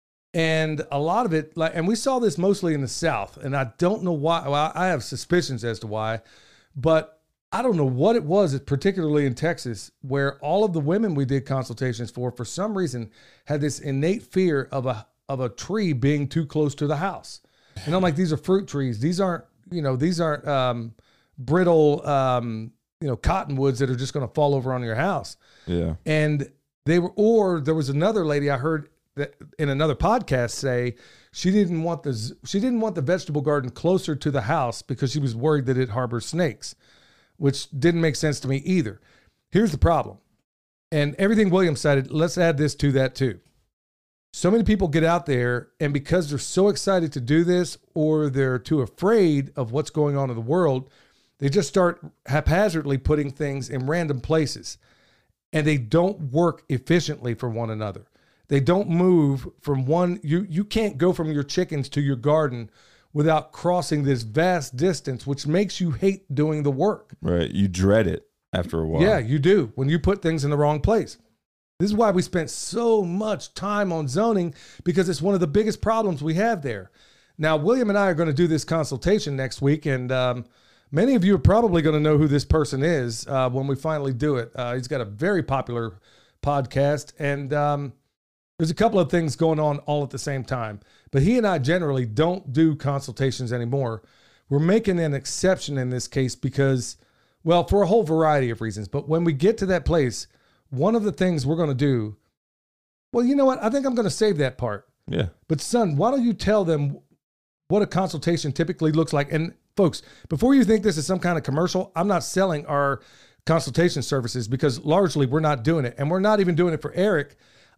And a lot of it, like, and we saw this mostly in the South, and I don't know why. Well, I have suspicions as to why, but I don't know what it was, particularly in Texas, where all of the women we did consultations for, for some reason, had this innate fear of a of a tree being too close to the house. And I'm like, these are fruit trees. These aren't, you know, these aren't um, brittle, um, you know, cottonwoods that are just going to fall over on your house. Yeah. And they were, or there was another lady I heard that in another podcast say she didn't want the z- she didn't want the vegetable garden closer to the house because she was worried that it harbors snakes, which didn't make sense to me either. Here's the problem, and everything William cited, let's add this to that too. So many people get out there, and because they're so excited to do this, or they're too afraid of what's going on in the world, they just start haphazardly putting things in random places, and they don't work efficiently for one another. They don't move from one, you, you can't go from your chickens to your garden without crossing this vast distance, which makes you hate doing the work. Right. You dread it after a while. Yeah, you do, when you put things in the wrong place. This is why we spent so much time on zoning, because it's one of the biggest problems we have there. Now, William and I are going to do this consultation next week, and um, many of you are probably going to know who this person is uh, when we finally do it. Uh, he's got a very popular podcast, and um, there's a couple of things going on all at the same time. But he and I generally don't do consultations anymore. We're making an exception in this case because, well, for a whole variety of reasons. But when we get to that place, one of the things we're going to do, well, you know what? I think I'm going to save that part. Yeah. But son, why don't you tell them what a consultation typically looks like? And folks, before you think this is some kind of commercial, I'm not selling our consultation services because largely we're not doing it. And we're not even doing it for Eric.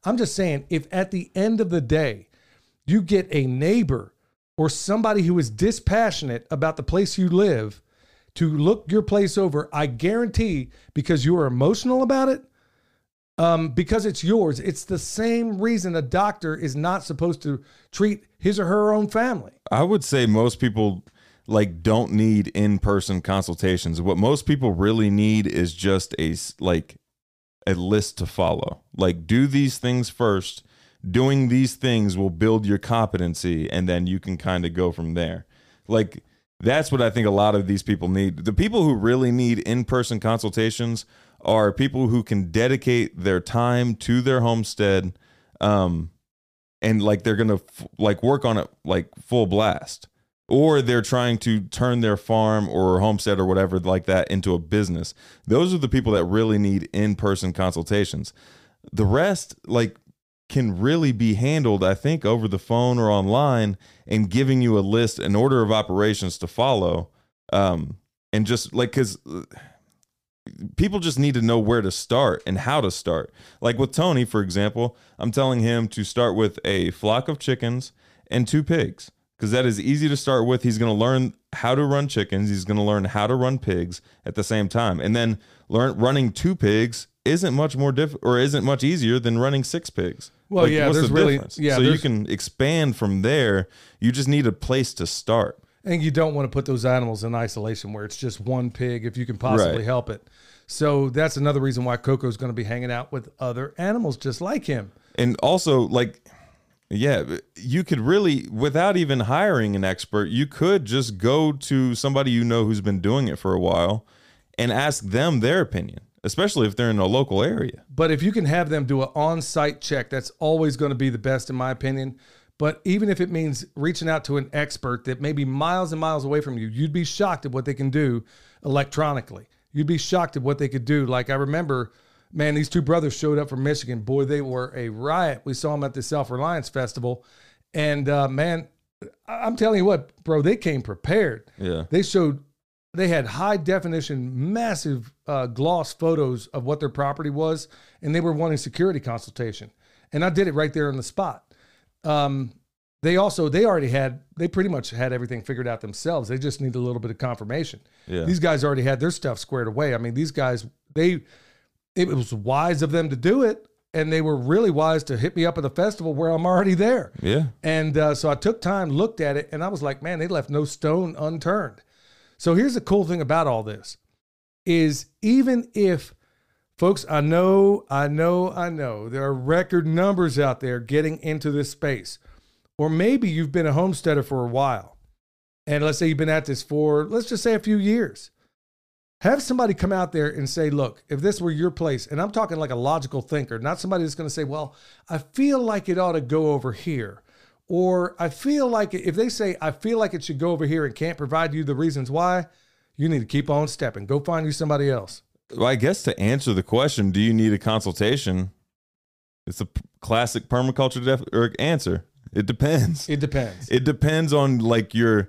I'm just saying, if at the end of the day, you get a neighbor or somebody who is dispassionate about the place you live to look your place over, I guarantee, because you are emotional about it, um, because it's yours, it's the same reason a doctor is not supposed to treat his or her own family. I would say most people like don't need in-person consultations. What most people really need is just a like a list to follow. Like, do these things first. Doing these things will build your competency, and then you can kind of go from there. Like, that's what I think a lot of these people need. The people who really need in-person consultations are people who can dedicate their time to their homestead, um, and like they're gonna f- like work on it like full blast, or they're trying to turn their farm or homestead or whatever like that into a business. Those are the people that really need in-person consultations. The rest, like, can really be handled, I think, over the phone or online, and giving you a list, an order of operations to follow. Um, and just like, cause people just need to know where to start and how to start. Like with Tony, for example, I'm telling him to start with a flock of chickens and two pigs, because that is easy to start with. He's going to learn how to run chickens. He's going to learn how to run pigs at the same time. And then learn running two pigs isn't much more diff or isn't much easier than running six pigs. Well, like, yeah, what's there's the really, difference? yeah, so you there's- can expand from there. You just need a place to start. And you don't want to put those animals in isolation where it's just one pig if you can possibly Right. help it. So that's another reason why Coco's going to be hanging out with other animals just like him. And also, like, yeah, you could really, without even hiring an expert, you could just go to somebody you know who's been doing it for a while and ask them their opinion, especially if they're in a local area. But if you can have them do an on-site check, that's always going to be the best in my opinion. But even if it means reaching out to an expert that may be miles and miles away from you, you'd be shocked at what they can do electronically. You'd be shocked at what they could do. Like I remember, man, these two brothers showed up from Michigan. Boy, they were a riot. We saw them at the Self-Reliance Festival. And uh, man, I'm telling you what, bro, they came prepared. Yeah. They showed, they had high definition, massive uh, gloss photos of what their property was. And they were wanting security consultation. And I did it right there on the spot. Um, they also, they already had, they pretty much had everything figured out themselves. They just need a little bit of confirmation. Yeah. These guys already had their stuff squared away. I mean, these guys, they, it was wise of them to do it. And they were really wise to hit me up at the festival where I'm already there. Yeah. And uh, so I took time, looked at it, and I was like, man, they left no stone unturned. So here's the cool thing about all this is even if, folks, I know, I know, I know there are record numbers out there getting into this space. Or maybe you've been a homesteader for a while. And let's say you've been at this for, let's just say a few years. Have somebody come out there and say, look, if this were your place, and I'm talking like a logical thinker, not somebody that's going to say, well, I feel like it ought to go over here. Or I feel like it, if they say, I feel like it should go over here and can't provide you the reasons why, you need to keep on stepping. Go find you somebody else. Well, I guess to answer the question, do you need a consultation? It's a p- classic permaculture def- or answer. It depends. It depends. It depends on like your,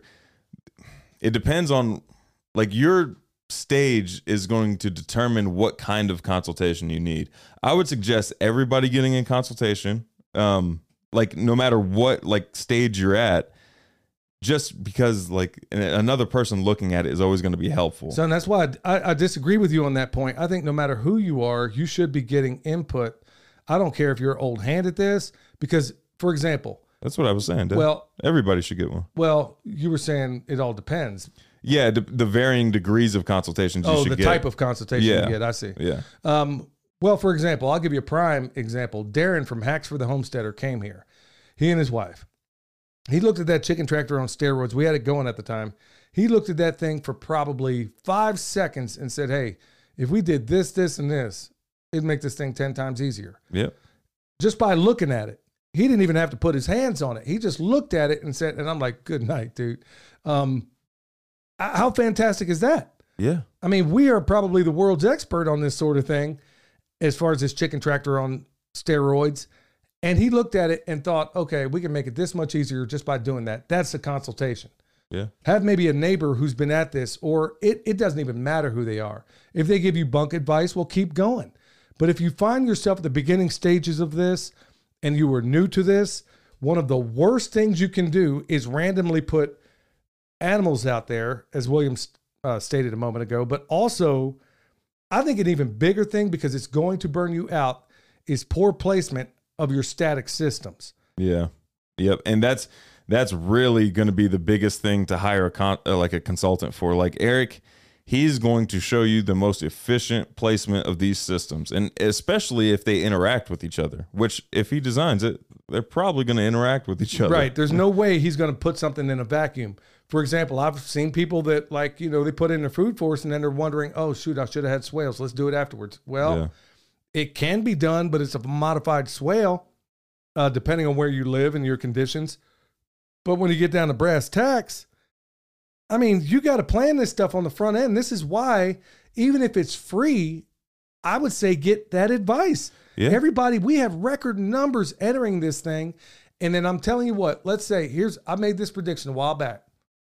it depends on like your stage is going to determine what kind of consultation you need. I would suggest everybody getting a consultation, um, like no matter what like stage you're at, just because like another person looking at it is always going to be helpful. So and that's why I, I, I disagree with you on that point. I think no matter who you are, you should be getting input. I don't care if you're old hand at this, because for example, That's what I was saying, Dad. Well, everybody should get one. well, you were saying it all depends. Yeah, the, the varying degrees of consultations you Oh, should the get. type of consultation Yeah. you get. I see. Yeah. Um, well, for example, I'll give you a prime example. Darren from Hacks for the Homesteader came here. He and his wife. He looked at that chicken tractor on steroids. We had it going at the time. He looked at that thing for probably five seconds and said, hey, if we did this, this, and this, it'd make this thing ten times easier. Yep. Just by looking at it. He didn't even have to put his hands on it. He just looked at it and said, and I'm like, good night, dude. Um, how fantastic is that? Yeah. I mean, we are probably the world's expert on this sort of thing as far as this chicken tractor on steroids. And he looked at it and thought, okay, we can make it this much easier just by doing that. That's a consultation. Yeah. Have maybe a neighbor who's been at this, or it, it doesn't even matter who they are. If they give you bunk advice, well, keep going. But if you find yourself at the beginning stages of this and you were new to this, one of the worst things you can do is randomly put animals out there, as William uh, stated a moment ago. But also, I think an even bigger thing, because it's going to burn you out, is poor placement of your static systems. Yeah. Yep. And that's that's really going to be the biggest thing to hire a con- uh, like a consultant for. Like Eric, he's going to show you the most efficient placement of these systems, and especially if they interact with each other, which if he designs it, they're probably going to interact with each other. Right. There's no way he's going to put something in a vacuum. For example, I've seen people that, like, you know, they put in their food force and then they're wondering, oh, shoot, I should have had swales. Let's do it afterwards. Well, Yeah. it can be done, but it's a modified swale, uh, depending on where you live and your conditions. But when you get down to brass tacks, I mean, you got to plan this stuff on the front end. This is why, even if it's free, I would say get that advice. Yeah. Everybody, we have record numbers entering this thing. And then I'm telling you what, let's say, here's, I made this prediction a while back.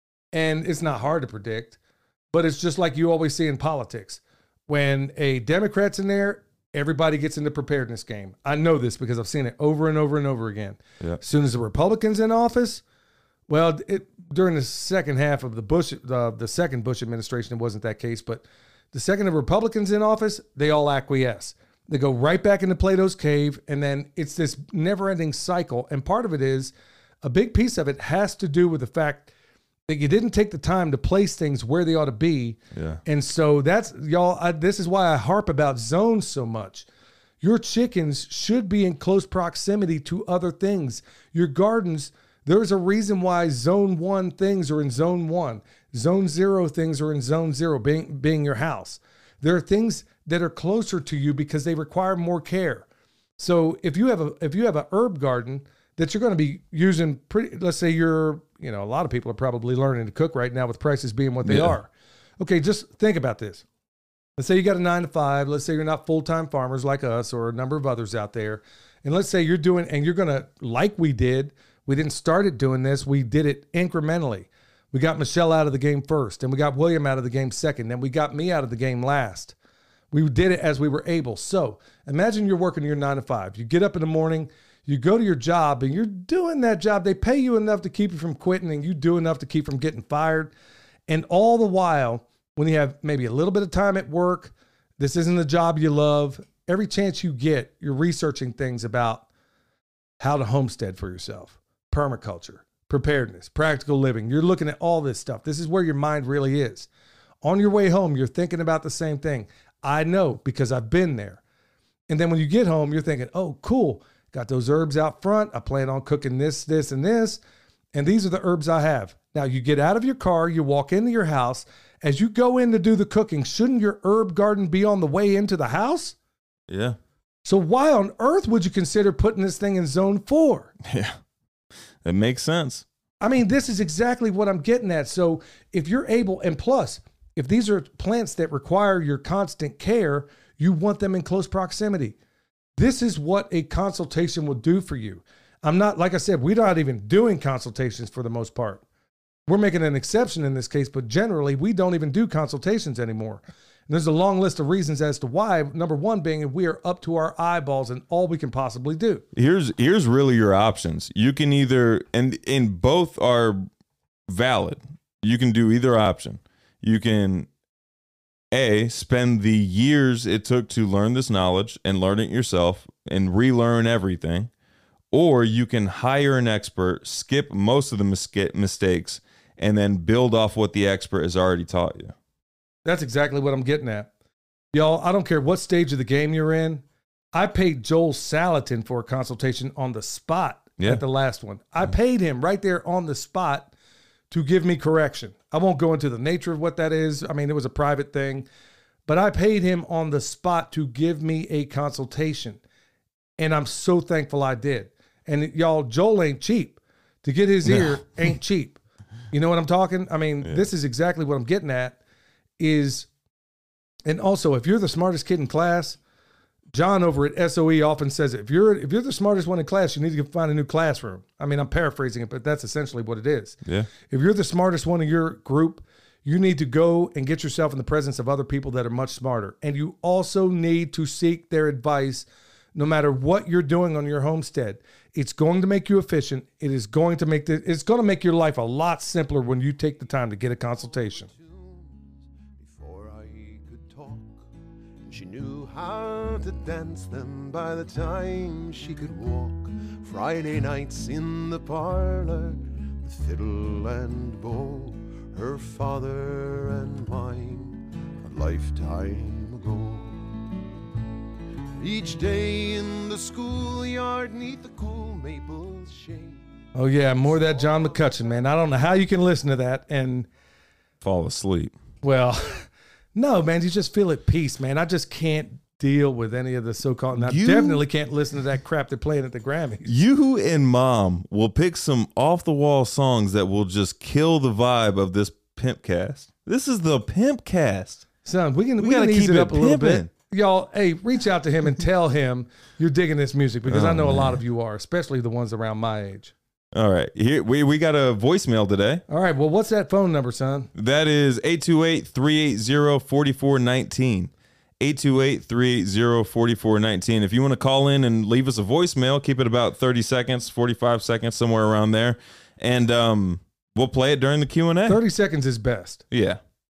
And it's not hard to predict, but it's just like you always see in politics. When a Democrat's in there, everybody gets in the preparedness game. I know this because I've seen it over and over and over again. Yeah. As soon as the Republicans in office, well, it, during the second half of the Bush, uh, the second Bush administration, it wasn't that case, but the second the Republicans in office, they all acquiesce. They go right back into Plato's cave, and then it's this never-ending cycle. And part of it is, a big piece of it has to do with the fact that you didn't take the time to place things where they ought to be. Yeah. And so that's, y'all, I, this is why I harp about zones so much. Your chickens should be in close proximity to other things. Your gardens, there's a reason why zone one things are in zone one. Zone zero things are in zone zero, being, being your house. There are things that are closer to you because they require more care. So if you have a, if you have a herb garden that you're going to be using pretty, let's say you're, you know, a lot of people are probably learning to cook right now with prices being what they Yeah. are. Okay, just think about this. Let's say you got a nine to five. Let's say you're not full-time farmers like us or a number of others out there. And let's say you're doing, and you're going to, like we did, we didn't start it doing this. We did it incrementally. We got Michelle out of the game first, and we got William out of the game second, then we got me out of the game last. We did it as we were able. So imagine you're working your nine to five. You get up in the morning, you go to your job, and you're doing that job. They pay you enough to keep you from quitting, and you do enough to keep from getting fired. And all the while, when you have maybe a little bit of time at work, this isn't the job you love, every chance you get, you're researching things about how to homestead for yourself, permaculture, preparedness, practical living. You're looking at all this stuff. This is where your mind really is. On your way home, you're thinking about the same thing. I know because I've been there. And then when you get home, you're thinking, oh, cool. Got those herbs out front. I plan on cooking this, this, and this. And these are the herbs I have. Now you get out of your car, you walk into your house. As you go in to do the cooking, shouldn't your herb garden be on the way into the house? Yeah. So why on earth would you consider putting this thing in zone four? Yeah. That makes sense. I mean, this is exactly what I'm getting at. So if you're able, and plus, if these are plants that require your constant care, you want them in close proximity. This is what a consultation will do for you. I'm not, like I said, we're not even doing consultations for the most part. We're making an exception in this case, but generally we don't even do consultations anymore. And there's a long list of reasons as to why. Number one being we are up to our eyeballs in all we can possibly do. Here's here's really your options. You can either, and and both are valid. You can do either option. You can A, spend the years it took to learn this knowledge and learn it yourself and relearn everything, or you can hire an expert, skip most of the mis- mistakes, and then build off what the expert has already taught you. That's exactly what I'm getting at. Y'all, I don't care what stage of the game you're in. I paid Joel Salatin for a consultation on the spot Yeah. at the last one. I paid him right there on the spot to give me correction. I won't go into the nature of what that is. I mean, it was a private thing, but I paid him on the spot to give me a consultation. And I'm so thankful I did. And y'all, Joel ain't cheap. To get his ear ain't cheap. You know what I'm talking? I mean, Yeah. this is exactly what I'm getting at is, and also if you're the smartest kid in class, John over at S O E often says, if you're, if you're the smartest one in class, you need to find a new classroom. I mean, I'm paraphrasing it, but that's essentially what it is. Yeah. If you're the smartest one in your group, You need to go and get yourself in the presence of other people that are much smarter. And you also need to seek their advice no matter what you're doing on your homestead. It's going to make you efficient. It is going to make the, it's going to make your life a lot simpler when you take the time to get a consultation. Before I could talk, she knew how to dance them by the time she could walk. Friday nights in the parlor, the fiddle and bow, her father and mine, a lifetime ago. Each day in the schoolyard, neath the cool maple shade. Oh yeah, more of that John McCutcheon, man. I don't know how you can listen to that and fall asleep. Well, no, man, you just feel at peace, man. I just can't deal with any of the so-called, and I You- definitely can't listen to that crap they're playing at the Grammys. You and Mom will pick some off-the-wall songs that will just kill the vibe of this pimp cast. This is the pimp cast. Son, we can we, We can gotta ease keep it it up a little bit. pimping. Y'all, hey, reach out to him and tell him you're digging this music because I Oh, know a lot man. of you are, especially the ones around my age. All right, here we, we got a voicemail today. All right, well, what's that phone number, son? That is eight two eight, three eight zero, four four one nine. eight two eight, three eight zero, four four one nine. If you want to call in and leave us a voicemail, keep it about thirty seconds, forty-five seconds, somewhere around there. And um, we'll play it during the Q and A. thirty seconds is best. Yeah.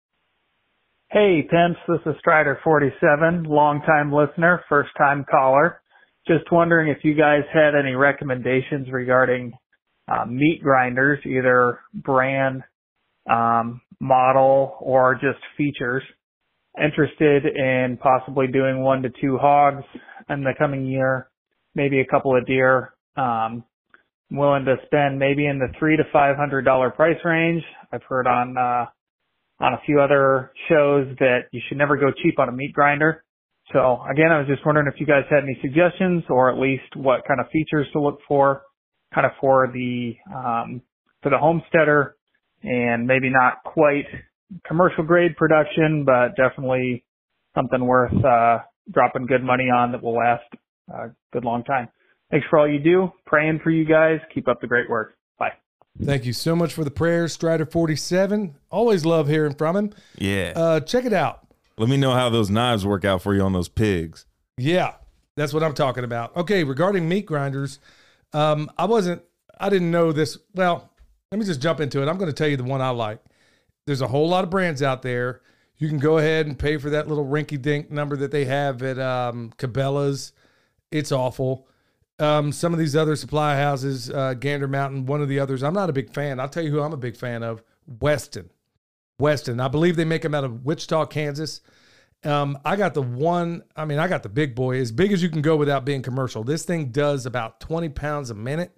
Hey, Pimps, this is Strider forty-seven, longtime listener, first-time caller. Just wondering if you guys had any recommendations regarding uh, meat grinders, either brand, um, model, or just features. Interested in possibly doing one to two hogs in the coming year, maybe a couple of deer. Um, willing to spend maybe in the three to five hundred dollar price range. I've heard on uh, on a few other shows that you should never go cheap on a meat grinder. So again, I was just wondering if you guys had any suggestions or at least what kind of features to look for kind of for the, um, for the homesteader and maybe not quite commercial grade production, but definitely something worth, uh, dropping good money on that will last a good long time. Thanks for all you do. Praying for you guys. Keep up the great work. Bye. Thank you so much for the prayers, Strider forty-seven. Always love hearing from him. Yeah. Uh, check it out. Let me know how those knives work out for you on those pigs. Yeah, that's what I'm talking about. Okay, regarding meat grinders, um, I wasn't, I didn't know this. Well, let me just jump into it. I'm going to tell you the one I like. There's a whole lot of brands out there. You can go ahead and pay for that little rinky-dink number that they have at um, Cabela's. It's awful. Um, some of these other supply houses, uh, Gander Mountain, one of the others, I'm not a big fan. I'll tell you who I'm a big fan of, Weston. Weston. I believe they make them out of Wichita, Kansas. Um, I got the one, I mean, I got the big boy, as big as you can go without being commercial. This thing does about twenty pounds a minute.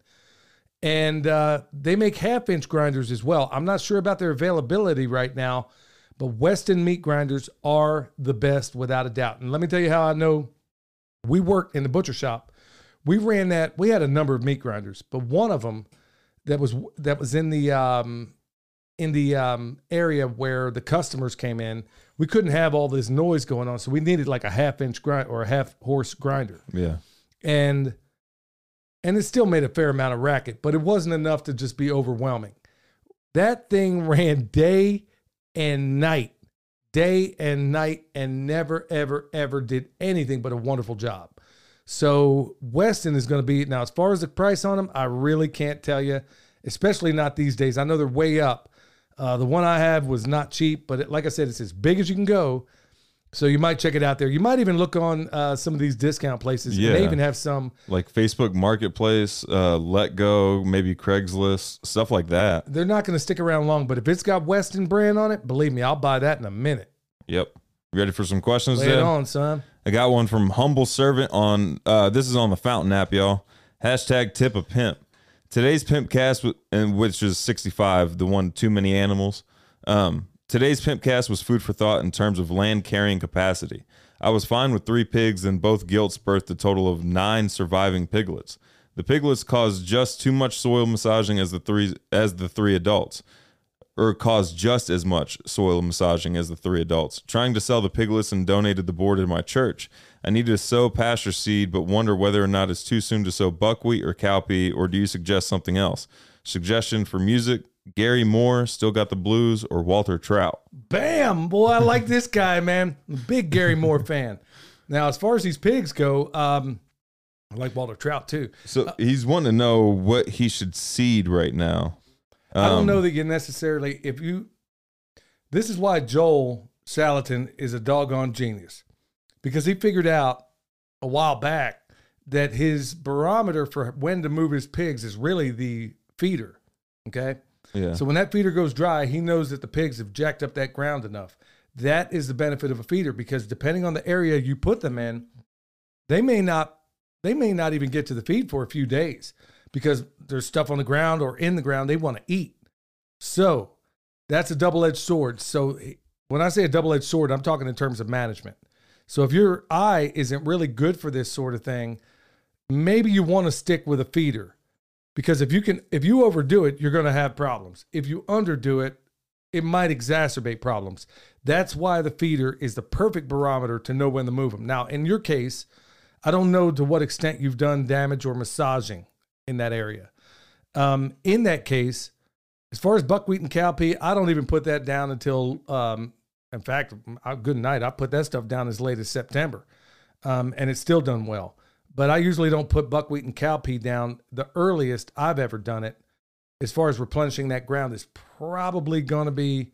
And uh, they make half-inch grinders as well. I'm not sure about their availability right now, but Weston meat grinders are the best without a doubt. And let me tell you how I know. We worked in the butcher shop. We ran that. We had a number of meat grinders, but one of them that was that was in the um, in the um, area where the customers came in, we couldn't have all this noise going on, so we needed like a half-inch grind or a half-horse grinder. Yeah. And and it still made a fair amount of racket, but it wasn't enough to just be overwhelming. That thing ran day and night, day and night, and never, ever, ever did anything but a wonderful job. So Weston is going to be, now as far as the price on them, I really can't tell you, especially not these days. I know they're way up. Uh, the one I have was not cheap, but it, like I said, it's as big as you can go. So you might check it out there. You might even look on uh, some of these discount places. Yeah. And they even have some. Like Facebook Marketplace, uh, Let Go, maybe Craigslist, stuff like that. They're not going to stick around long, but if it's got Weston brand on it, believe me, I'll buy that in a minute. Yep. Ready for some questions? Lay it Deb? on, son. I got one from Humble Servant on, uh, this is on the Fountain app, y'all. Hashtag tip a pimp. Today's pimp cast, w- and which is sixty-five, the one too many animals. Um, today's pimp cast was food for thought in terms of land carrying capacity. I was fine with three pigs, and both gilts birthed a total of nine surviving piglets. The piglets caused just too much soil massaging as the three as the three adults. Or caused just as much soil massaging as the three adults. Trying to sell the piglets and donated the board in my church. I needed to sow pasture seed, but wonder whether or not it's too soon to sow buckwheat or cowpea, or do you suggest something else? Suggestion for music Gary Moore still got the blues, or Walter Trout? Bam, boy, I like this guy, man. I'm a big Gary Moore fan. Now, as far as these pigs go, um, I like Walter Trout too. So he's wanting to know what he should seed right now. Um, I don't know that you necessarily, if you, this is why Joel Salatin is a doggone genius, because he figured out a while back that his barometer for when to move his pigs is really the feeder. Okay. Yeah. So when that feeder goes dry, he knows that the pigs have jacked up that ground enough. That is the benefit of a feeder, because depending on the area you put them in, they may not, they may not even get to the feed for a few days because there's stuff on the ground or in the ground they want to eat. So that's a double-edged sword. So when I say a double-edged sword, I'm talking in terms of management. So if your eye isn't really good for this sort of thing, maybe you want to stick with a feeder, because if you can, if you overdo it, you're going to have problems. If you underdo it, it might exacerbate problems. That's why the feeder is the perfect barometer to know when to move them. Now, in your case, I don't know to what extent you've done damage or massaging in that area. Um, in that case, as far as buckwheat and cowpea, I don't even put that down until, um, in fact, good night, I put that stuff down as late as September, um, and it's still done well. But I usually don't put buckwheat and cowpea down. The earliest I've ever done it, as far as replenishing that ground, is probably going to be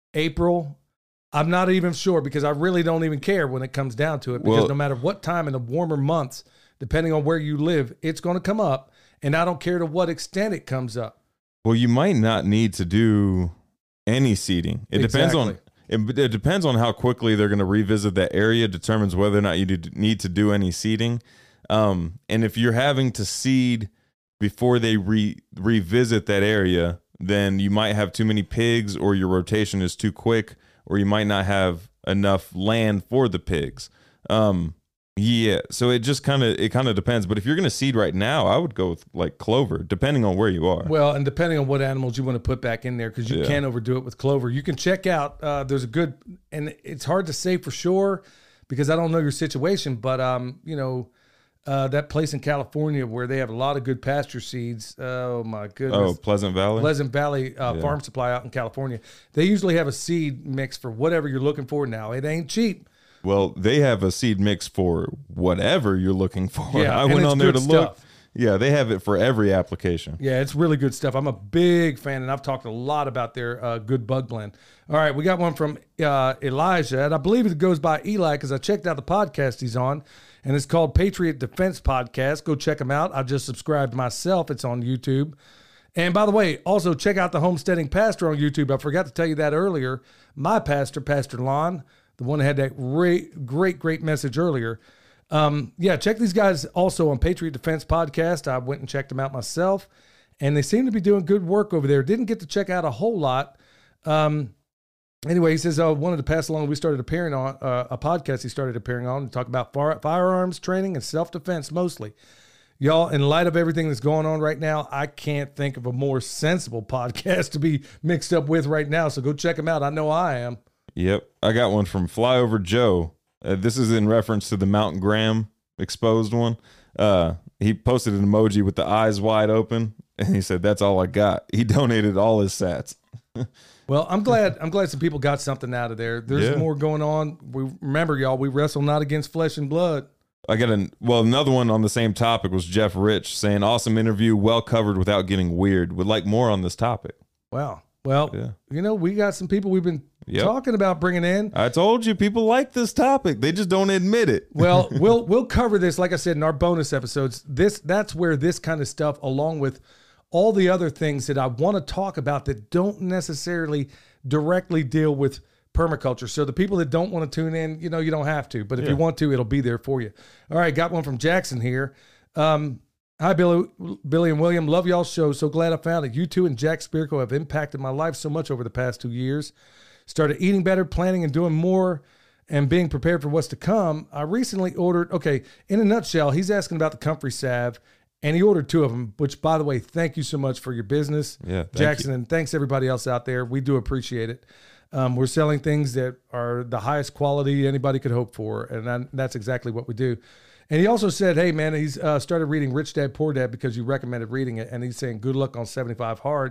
April. I'm not even sure, because I really don't even care when it comes down to it, because Well, no matter what time in the warmer months, depending on where you live, it's going to come up, and I don't care to what extent it comes up. Well, you might not need to do any seeding. It depends on it, it depends on how quickly they're going to revisit that area. Determines whether or not you need to do any seeding. Um, and if you're having to seed before they re- revisit that area, then you might have too many pigs, or your rotation is too quick, or you might not have enough land for the pigs. Um, yeah, so it just kind of it kind of depends. But if you're going to seed right now, I would go with like clover, depending on where you are. Well, and depending on what animals you want to put back in there, because you Yeah. can overdo it with clover. You can check out. Uh, there's a good, and it's hard to say for sure because I don't know your situation, but um, you know. Uh, that place in California where they have a lot of good pasture seeds. Oh my goodness. Oh, Pleasant Valley? Pleasant Valley uh, Yeah. Farm Supply out in California. They usually have a seed mix for whatever you're looking for now. It ain't cheap. Well, they have a seed mix for whatever you're looking for. Yeah, I and went it's on there good to look. stuff. Yeah, they have it for every application. Yeah, it's really good stuff. I'm a big fan, and I've talked a lot about their uh, good bug blend. All right, we got one from uh, Elijah, and I believe it goes by Eli because I checked out the podcast he's on, and it's called Patriot Defense Podcast. Go check him out. I just subscribed myself. It's on YouTube. And by the way, also check out the Homesteading Pastor on YouTube. I forgot to tell you that earlier. My pastor, Pastor Lon, the one that had that great, great, great message earlier. Um, yeah, check these guys also on Patriot Defense Podcast. I went and checked them out myself, and they seem to be doing good work over there. Didn't get to check out a whole lot. Um, anyway, he says, I wanted to pass along, we started appearing on uh, a podcast he started appearing on to talk about fire, firearms training and self-defense mostly. Y'all, in light of everything that's going on right now, I can't think of a more sensible podcast to be mixed up with right now. So go check them out. I know I am. Yep. I got one from Flyover Joe. Uh, this is in reference to the Mountain Graham exposed one. Uh, he posted an emoji with the eyes wide open, and he said, "That's all I got." He donated all his sats. Well, I'm glad. I'm glad some people got something out of there. There's Yeah. more going on. We remember, y'all. We wrestle not against flesh and blood. I got an well, another one on the same topic was Jeff Rich saying, "Awesome interview, well covered without getting weird. Would like more on this topic." Wow. Well, Yeah. you know, we got some people we've been Yep. talking about bringing in. I told you, people like this topic. They just don't admit it. Well, we'll we'll cover this, like I said, in our bonus episodes. This that's where this kind of stuff, along with all the other things that I want to talk about that don't necessarily directly deal with permaculture. So the people that don't want to tune in, you know, you don't have to. But if Yeah. you want to, it'll be there for you. All right, got one from Jackson here. Um, Hi, Billy, Billy and William. Love y'all's show. So glad I found it. You two and Jack Spirko have impacted my life so much over the past two years. Started eating better, planning and doing more, and being prepared for what's to come. I recently ordered, okay, in a nutshell, he's asking about the Comfrey Salve, and he ordered two of them, which, by the way, thank you so much for your business, Yeah, thank Jackson, you. and thanks everybody else out there. We do appreciate it. Um, we're selling things that are the highest quality anybody could hope for, and I, that's exactly what we do. And he also said, hey, man, he's uh, started reading Rich Dad, Poor Dad because you recommended reading it. And he's saying, good luck on seventy-five Hard.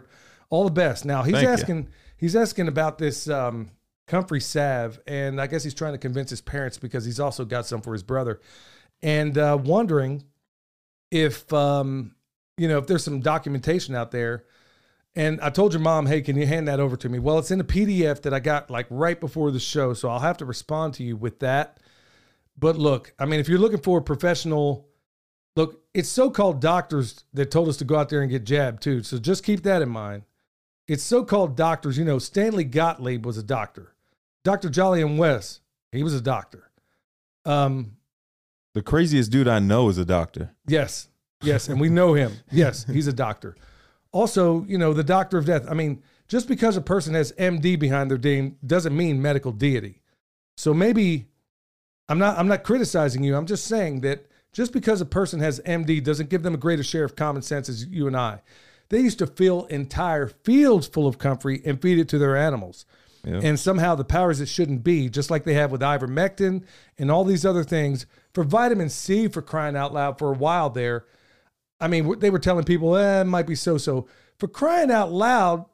All the best. Now he's Thank you. asking. He's asking about this um, comfrey salve, and I guess he's trying to convince his parents because he's also got some for his brother, and uh, wondering if um, you know if there's some documentation out there. And I told your mom, hey, can you hand that over to me? Well, it's in a P D F that I got like right before the show, so I'll have to respond to you with that. But look, I mean, if you're looking for a professional, look, it's so-called doctors that told us to go out there and get jabbed too. So just keep that in mind. It's so-called doctors. You know, Stanley Gottlieb was a doctor. Doctor Jolyon West, he was a doctor. Um, The craziest dude I know is a doctor. yes, yes, and we know him. Yes, he's a doctor. Also, you know, the doctor of death. I mean, just because a person has M D behind their name doesn't mean medical deity. So maybe I'm not I'm not criticizing you. I'm just saying that just because a person has M D doesn't give them a greater share of common sense as you and I. They used to fill entire fields full of comfrey and feed it to their animals. Yeah. And somehow the powers it shouldn't be, just like they have with ivermectin and all these other things, for vitamin C, for crying out loud, for a while there. I mean, they were telling people, eh, it might be so-so. For crying out loud,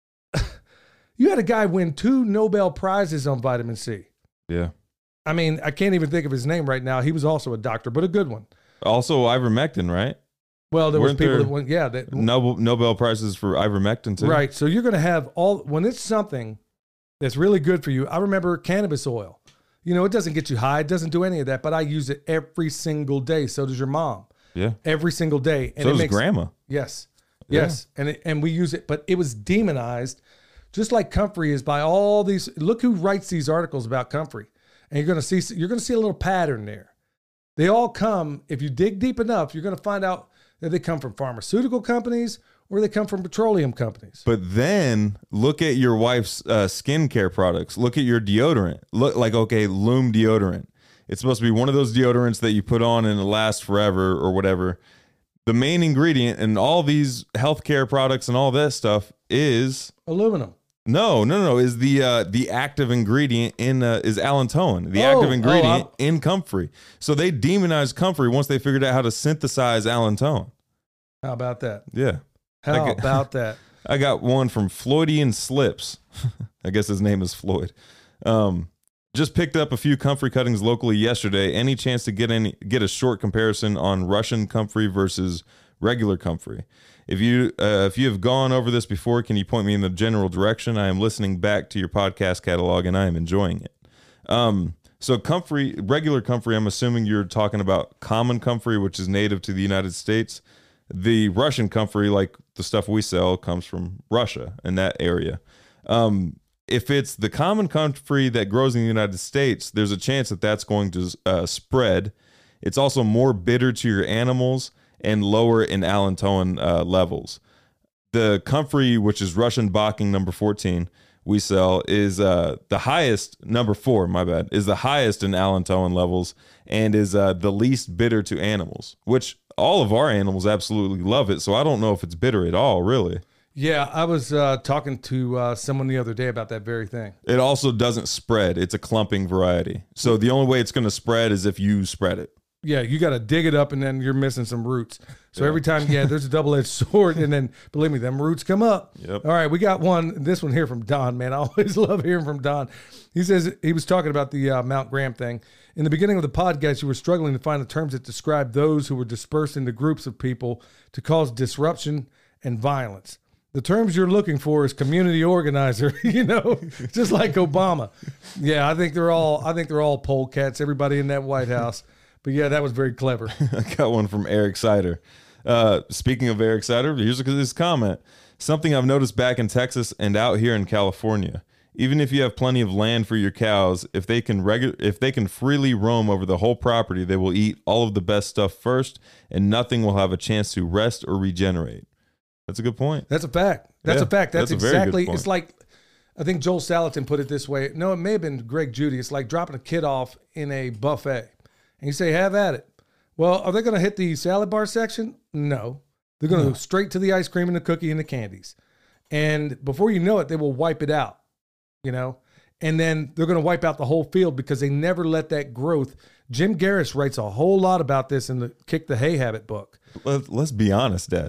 you had a guy win two Nobel Prizes on vitamin C. Yeah. I mean, I can't even think of his name right now. He was also a doctor, but a good one. Also ivermectin, right? Well, there was Weren't people there that went, yeah. That, Nobel Nobel prizes for ivermectin too. right. So you're going to have all, when it's something that's really good for you. I remember cannabis oil. You know, it doesn't get you high. It doesn't do any of that, but I use it every single day. So does your mom. Yeah. Every single day. And So it does makes, grandma. Yes. Yeah. Yes. And it, and we use it, but it was demonized, just like comfrey is by all these. Look who writes these articles about comfrey. And you're going to see you're going to see a little pattern there. They all come, if you dig deep enough, you're going to find out that they come from pharmaceutical companies or they come from petroleum companies. But then look at your wife's uh, skincare products. Look at your deodorant. Look like, okay, Lume deodorant. It's supposed to be one of those deodorants that you put on and it lasts forever or whatever. The main ingredient in all these healthcare products and all that stuff is Aluminum. no, no, no. Is the uh, the active ingredient in uh, is allantoin, the Oh, active ingredient oh, in comfrey. So they demonized comfrey once they figured out how to synthesize allantoin. How about that? Yeah, How I get- about that? I got one from Floydian Slips. I guess his name is Floyd. Um, just picked up a few comfrey cuttings locally yesterday. Any chance to get any get a short comparison on Russian comfrey versus regular comfrey? If you uh, if you have gone over this before, can you point me in the general direction? I am listening back to your podcast catalog and I am enjoying it. Um, so comfrey, regular comfrey, I'm assuming you're talking about common comfrey, which is native to the United States. The Russian comfrey, like the stuff we sell, comes from Russia and that area. Um, if it's the common comfrey that grows in the United States, there's a chance that that's going to uh, spread. It's also more bitter to your animals and lower in allantoin uh, levels. The comfrey, which is Russian Bocking number fourteen, we sell is uh, the highest, number four, my bad, is the highest in allantoin levels and is uh, the least bitter to animals, which all of our animals absolutely love it. So I don't know if it's bitter at all, really. Yeah, I was uh, talking to uh, someone the other day about that very thing. It also doesn't spread. It's a clumping variety. So the only way it's going to spread is if you spread it. Yeah, you got to dig it up and then you're missing some roots. So every time, yeah, there's a double-edged sword. And then, believe me, them roots come up. Yep. All right, we got one, this one here from Don, man. I always love hearing from Don. He says, he was talking about the uh, Mount Graham thing. In the beginning of the podcast, you were struggling to find the terms that describe those who were dispersed into groups of people to cause disruption and violence. The terms you're looking for is community organizer, you know, just like Obama. Yeah, I think they're all, I think they're all polecats, everybody in that White House. But yeah, that was very clever. I got one from Eric Sider. Uh, speaking of Eric Sider, here's his comment. Something I've noticed back in Texas and out here in California. Even if you have plenty of land for your cows, if they can regu- if they can freely roam over the whole property, they will eat all of the best stuff first, and nothing will have a chance to rest or regenerate. That's a good point. That's a fact. That's Yeah, a fact. That's, that's a very good exactly, point. it's like, I think Joel Salatin put it this way. No, it may have been Greg Judy. It's like dropping a kid off in a buffet. And you say, have at it. Well, are they going to hit the salad bar section? No. They're going to No. go straight to the ice cream and the cookie and the candies. And before you know it, they will wipe it out, you know? And then they're going to wipe out the whole field because they never let that growth. Jim Garris writes a whole lot about this in the Kick the Hay Habit book. Let, let's be honest, Dad.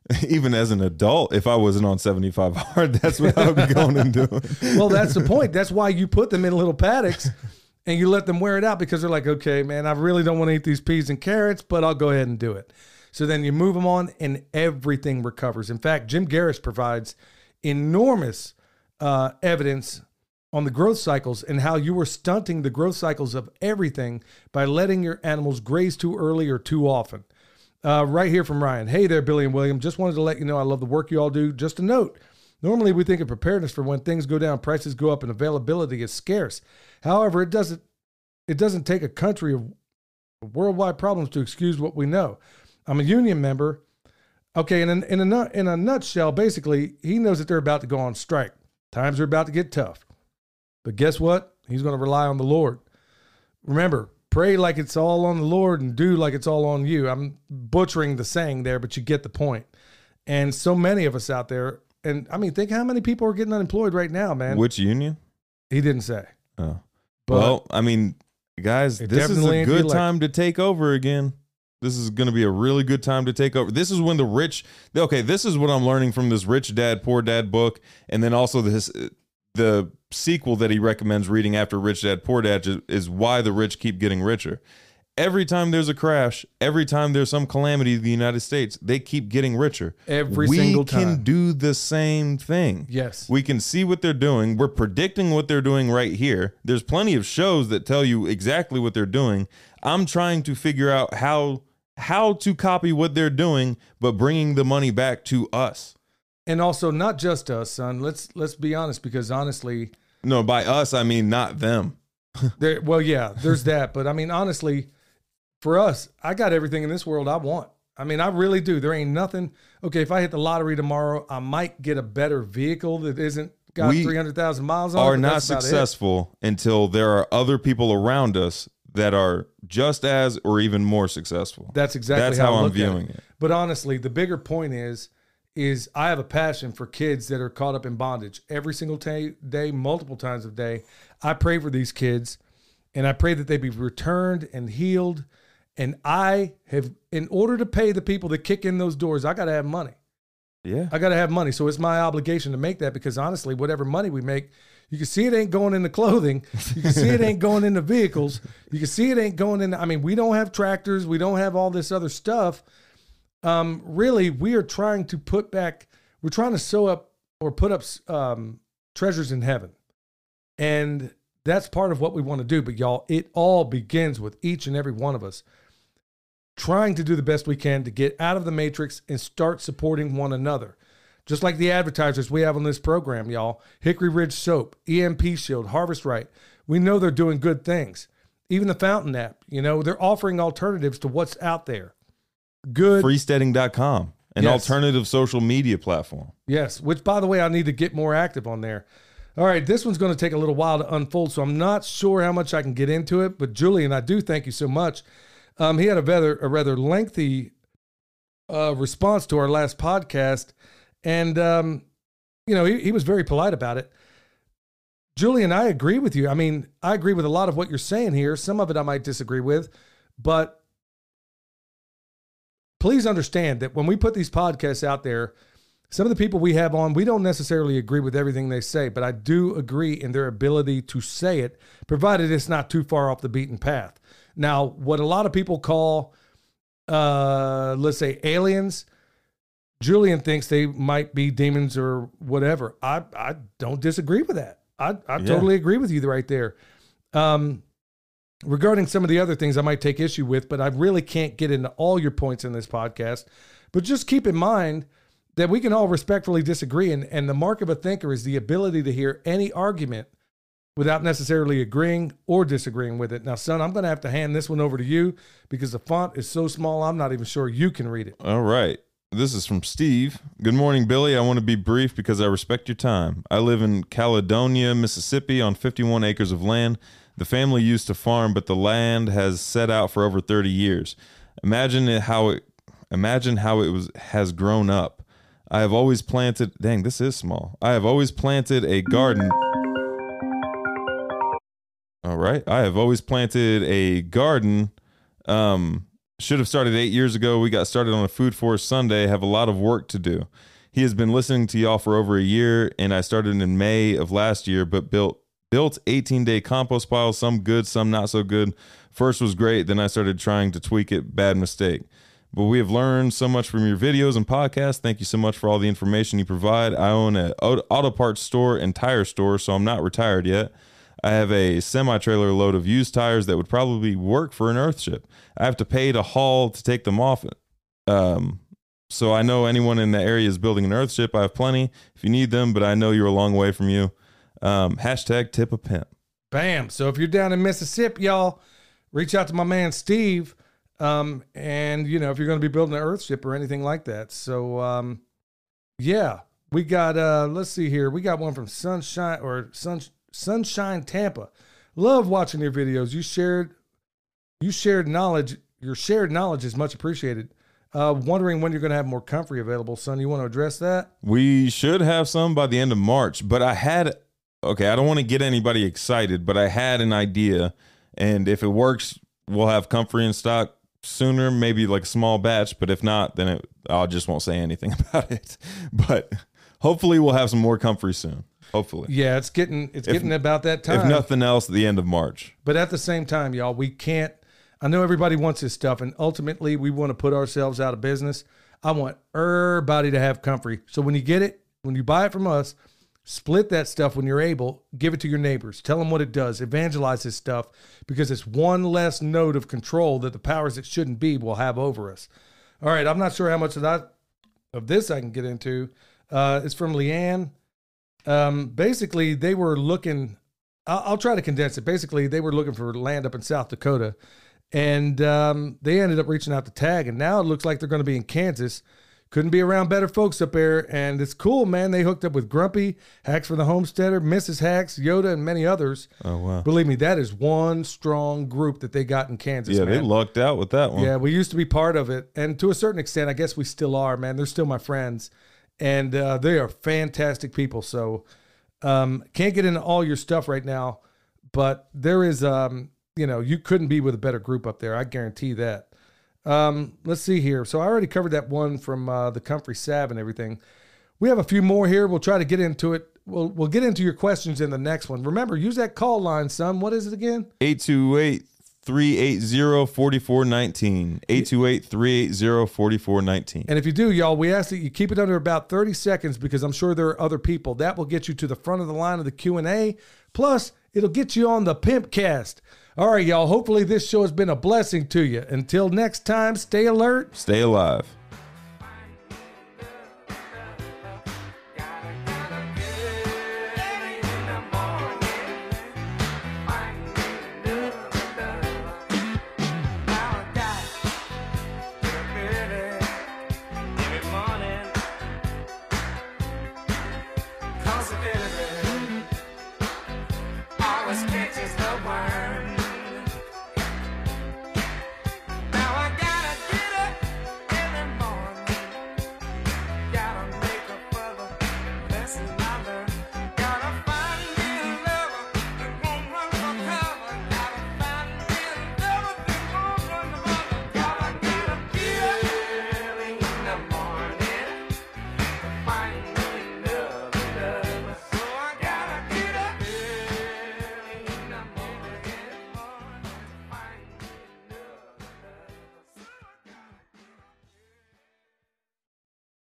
Even as an adult, if I wasn't on seventy-five hard, that's what I would be going and doing. Well, that's the point. That's why you put them in little paddocks and you let them wear it out, because they're like, okay, man, I really don't want to eat these peas and carrots, but I'll go ahead and do it. So then you move them on and everything recovers. In fact, Jim Garris provides enormous uh, evidence on the growth cycles and how you were stunting the growth cycles of everything by letting your animals graze too early or too often. Uh, right here from Ryan. Hey there, Billy and William. Just wanted to let you know I love the work you all do. Just a note. Normally we think of preparedness for when things go down, prices go up, and availability is scarce. However, it doesn't it doesn't take a country of worldwide problems to excuse what we know. I'm a union member. Okay, and in, in, a, in a nutshell, basically, he knows that they're about to go on strike. Times are about to get tough. But guess what? He's going to rely on the Lord. Remember, pray like it's all on the Lord and do like it's all on you. I'm butchering the saying there, but you get the point. And so many of us out there, and I mean, think how many people are getting unemployed right now, man. Which union? He didn't say. Oh. But well, I mean, guys, it this is definitely a ain't the good election. time to take over again. This is going to be a really good time to take over. This is when the rich, okay, this is what I'm learning from this Rich Dad, Poor Dad book. And then also this, the sequel that he recommends reading after Rich Dad, Poor Dad is, is Why the Rich Keep Getting Richer. Every time there's a crash, every time there's some calamity in the United States, they keep getting richer. Every we single We can time. do the same thing. Yes. We can see what they're doing. We're predicting what they're doing right here. There's plenty of shows that tell you exactly what they're doing. I'm trying to figure out how how to copy what they're doing, but bringing the money back to us. And also not just us, son. Let's let's be honest, because honestly, No, by us, I mean not them. there well, yeah, there's that. But I mean, honestly, for us, I got everything in this world I want. I mean, I really do. There ain't nothing. Okay, if I hit the lottery tomorrow, I might get a better vehicle that isn't got We three hundred thousand miles on it. Are but not that's about it. successful until there are other people around us that are just as or even more successful. That's exactly That's how, how I I'm look at viewing it. But honestly, the bigger point is, is I have a passion for kids that are caught up in bondage every single ta- day, multiple times a day. I pray for these kids, and I pray that they be returned and healed. And I have, in order to pay the people that kick in those doors, I got to have money. Yeah. I got to have money. So it's my obligation to make that, because honestly, whatever money we make, you can see it ain't going into clothing. You can see it ain't going into vehicles. You can see it ain't going into, I mean, we don't have tractors. We don't have all this other stuff. Um, really, we are trying to put back, we're trying to sew up or put up um, treasures in heaven. And that's part of what we want to do. But y'all, it all begins with each and every one of us trying to do the best we can to get out of the matrix and start supporting one another. Just like the advertisers we have on this program, y'all. Hickory Ridge Soap, E M P Shield, Harvest Right. We know they're doing good things. Even the Fountain app, you know, they're offering alternatives to what's out there. Good. Freesteading dot com, an Yes. alternative social media platform. Yes, which, by the way, I need to get more active on there. All right, this one's going to take a little while to unfold, so I'm not sure how much I can get into it. But Julian, I do thank you so much. Um, he had a rather a rather lengthy uh, response to our last podcast, and um, you know he, he was very polite about it. Julian, I agree with you. I mean, I agree with a lot of what you're saying here. Some of it I might disagree with, but please understand that when we put these podcasts out there, some of the people we have on, we don't necessarily agree with everything they say, but I do agree in their ability to say it, provided it's not too far off the beaten path. Now, what a lot of people call, uh, let's say, aliens, Julian thinks they might be demons or whatever. I, I don't disagree with that. I, I Yeah. totally agree with you right there. Um, regarding some of the other things I might take issue with, but I really can't get into all your points in this podcast. But just keep in mind that we can all respectfully disagree. And, and the mark of a thinker is the ability to hear any argument without necessarily agreeing or disagreeing with it. Now, son, I'm going to have to hand this one over to you because the font is so small, I'm not even sure you can read it. All right. This is from Steve. Good morning, Billy. I want to be brief because I respect your time. I live in Caledonia, Mississippi on fifty-one acres of land. The family used to farm, but the land has set out for over thirty years. Imagine it, how it imagine how it was has grown up. I have always planted, dang, this is small. I have always planted a garden. All right. I have always planted a garden um Should have started eight years ago. We got started on a Food Forest Sunday. Have a lot of work to do. He has been listening to y'all for over a year, and I started in May of last year, but built built eighteen-day compost piles, some good, some not so good. First was great, then I started trying to tweak it. Bad mistake. But we have learned so much from your videos and podcasts. Thank you so much for all the information you provide. I own an auto parts store and tire store, so I'm not retired yet. I have a semi-trailer load of used tires that would probably work for an Earthship. I have to pay to haul to take them off. Um, so I know anyone in the area is building an Earthship. I have plenty if you need them, but I know you're a long way from you. Um, hashtag tip a pimp. Bam. So if you're down in Mississippi, y'all, reach out to my man Steve. Um, and you know, if you're going to be building an Earthship or anything like that. So, um, yeah, we got, uh, let's see here. We got one from Sunshine or Sun, Sunshine Tampa. Love watching your videos. You shared, you shared knowledge. Your shared knowledge is much appreciated. Uh, wondering when you're going to have more comfrey available, son. You want to address that? We should have some by the end of March, but I had, okay, I don't want to get anybody excited, but I had an idea, and if it works, we'll have comfrey in stock sooner, maybe like a small batch, but if not, then it, I just won't say anything about it. But hopefully we'll have some more comfrey soon. Hopefully. Yeah, it's getting it's If- getting about that time. If nothing else, at the end of March. But at the same time, y'all, we can't, I know everybody wants this stuff, and ultimately we want to put ourselves out of business. I want everybody to have comfrey. So when you get it, when you buy it from us, split that stuff when you're able, give it to your neighbors, tell them what it does, evangelize this stuff, because it's one less node of control that the powers that shouldn't be will have over us. All right, I'm not sure how much of that, of this I can get into. Uh, it's from Leanne. Um, basically, they were looking, I'll, I'll try to condense it. Basically, they were looking for land up in South Dakota, and um, they ended up reaching out to Tag, and now it looks like they're going to be in Kansas. Couldn't be around better folks up there, and it's cool, man. They hooked up with Grumpy, Hacks for the Homesteader, Missus Hacks, Yoda, and many others. Oh, wow. Believe me, that is one strong group that they got in Kansas, Yeah, man. they lucked out with that one. Yeah, we used to be part of it, and to a certain extent, I guess we still are, man. They're still my friends, and uh, they are fantastic people. So um, can't get into all your stuff right now, but there is, um, you know, you couldn't be with a better group up there. I guarantee that. Um, let's see here. So I already covered that one from uh, the Comfrey Salve and everything. We have a few more here. We'll try to get into it. We'll we'll get into your questions in the next one. Remember, use that call line, son. What is it again? eight two eight, three eight zero, four four one nine. eight two eight, three eight zero, four four one nine. And if you do, y'all, we ask that you keep it under about thirty seconds, because I'm sure there are other people. That will get you to the front of the line of the Q and A. Plus, it'll get you on the Pimpcast. All right, y'all. Hopefully this show has been a blessing to you. Until next time, stay alert. Stay alive.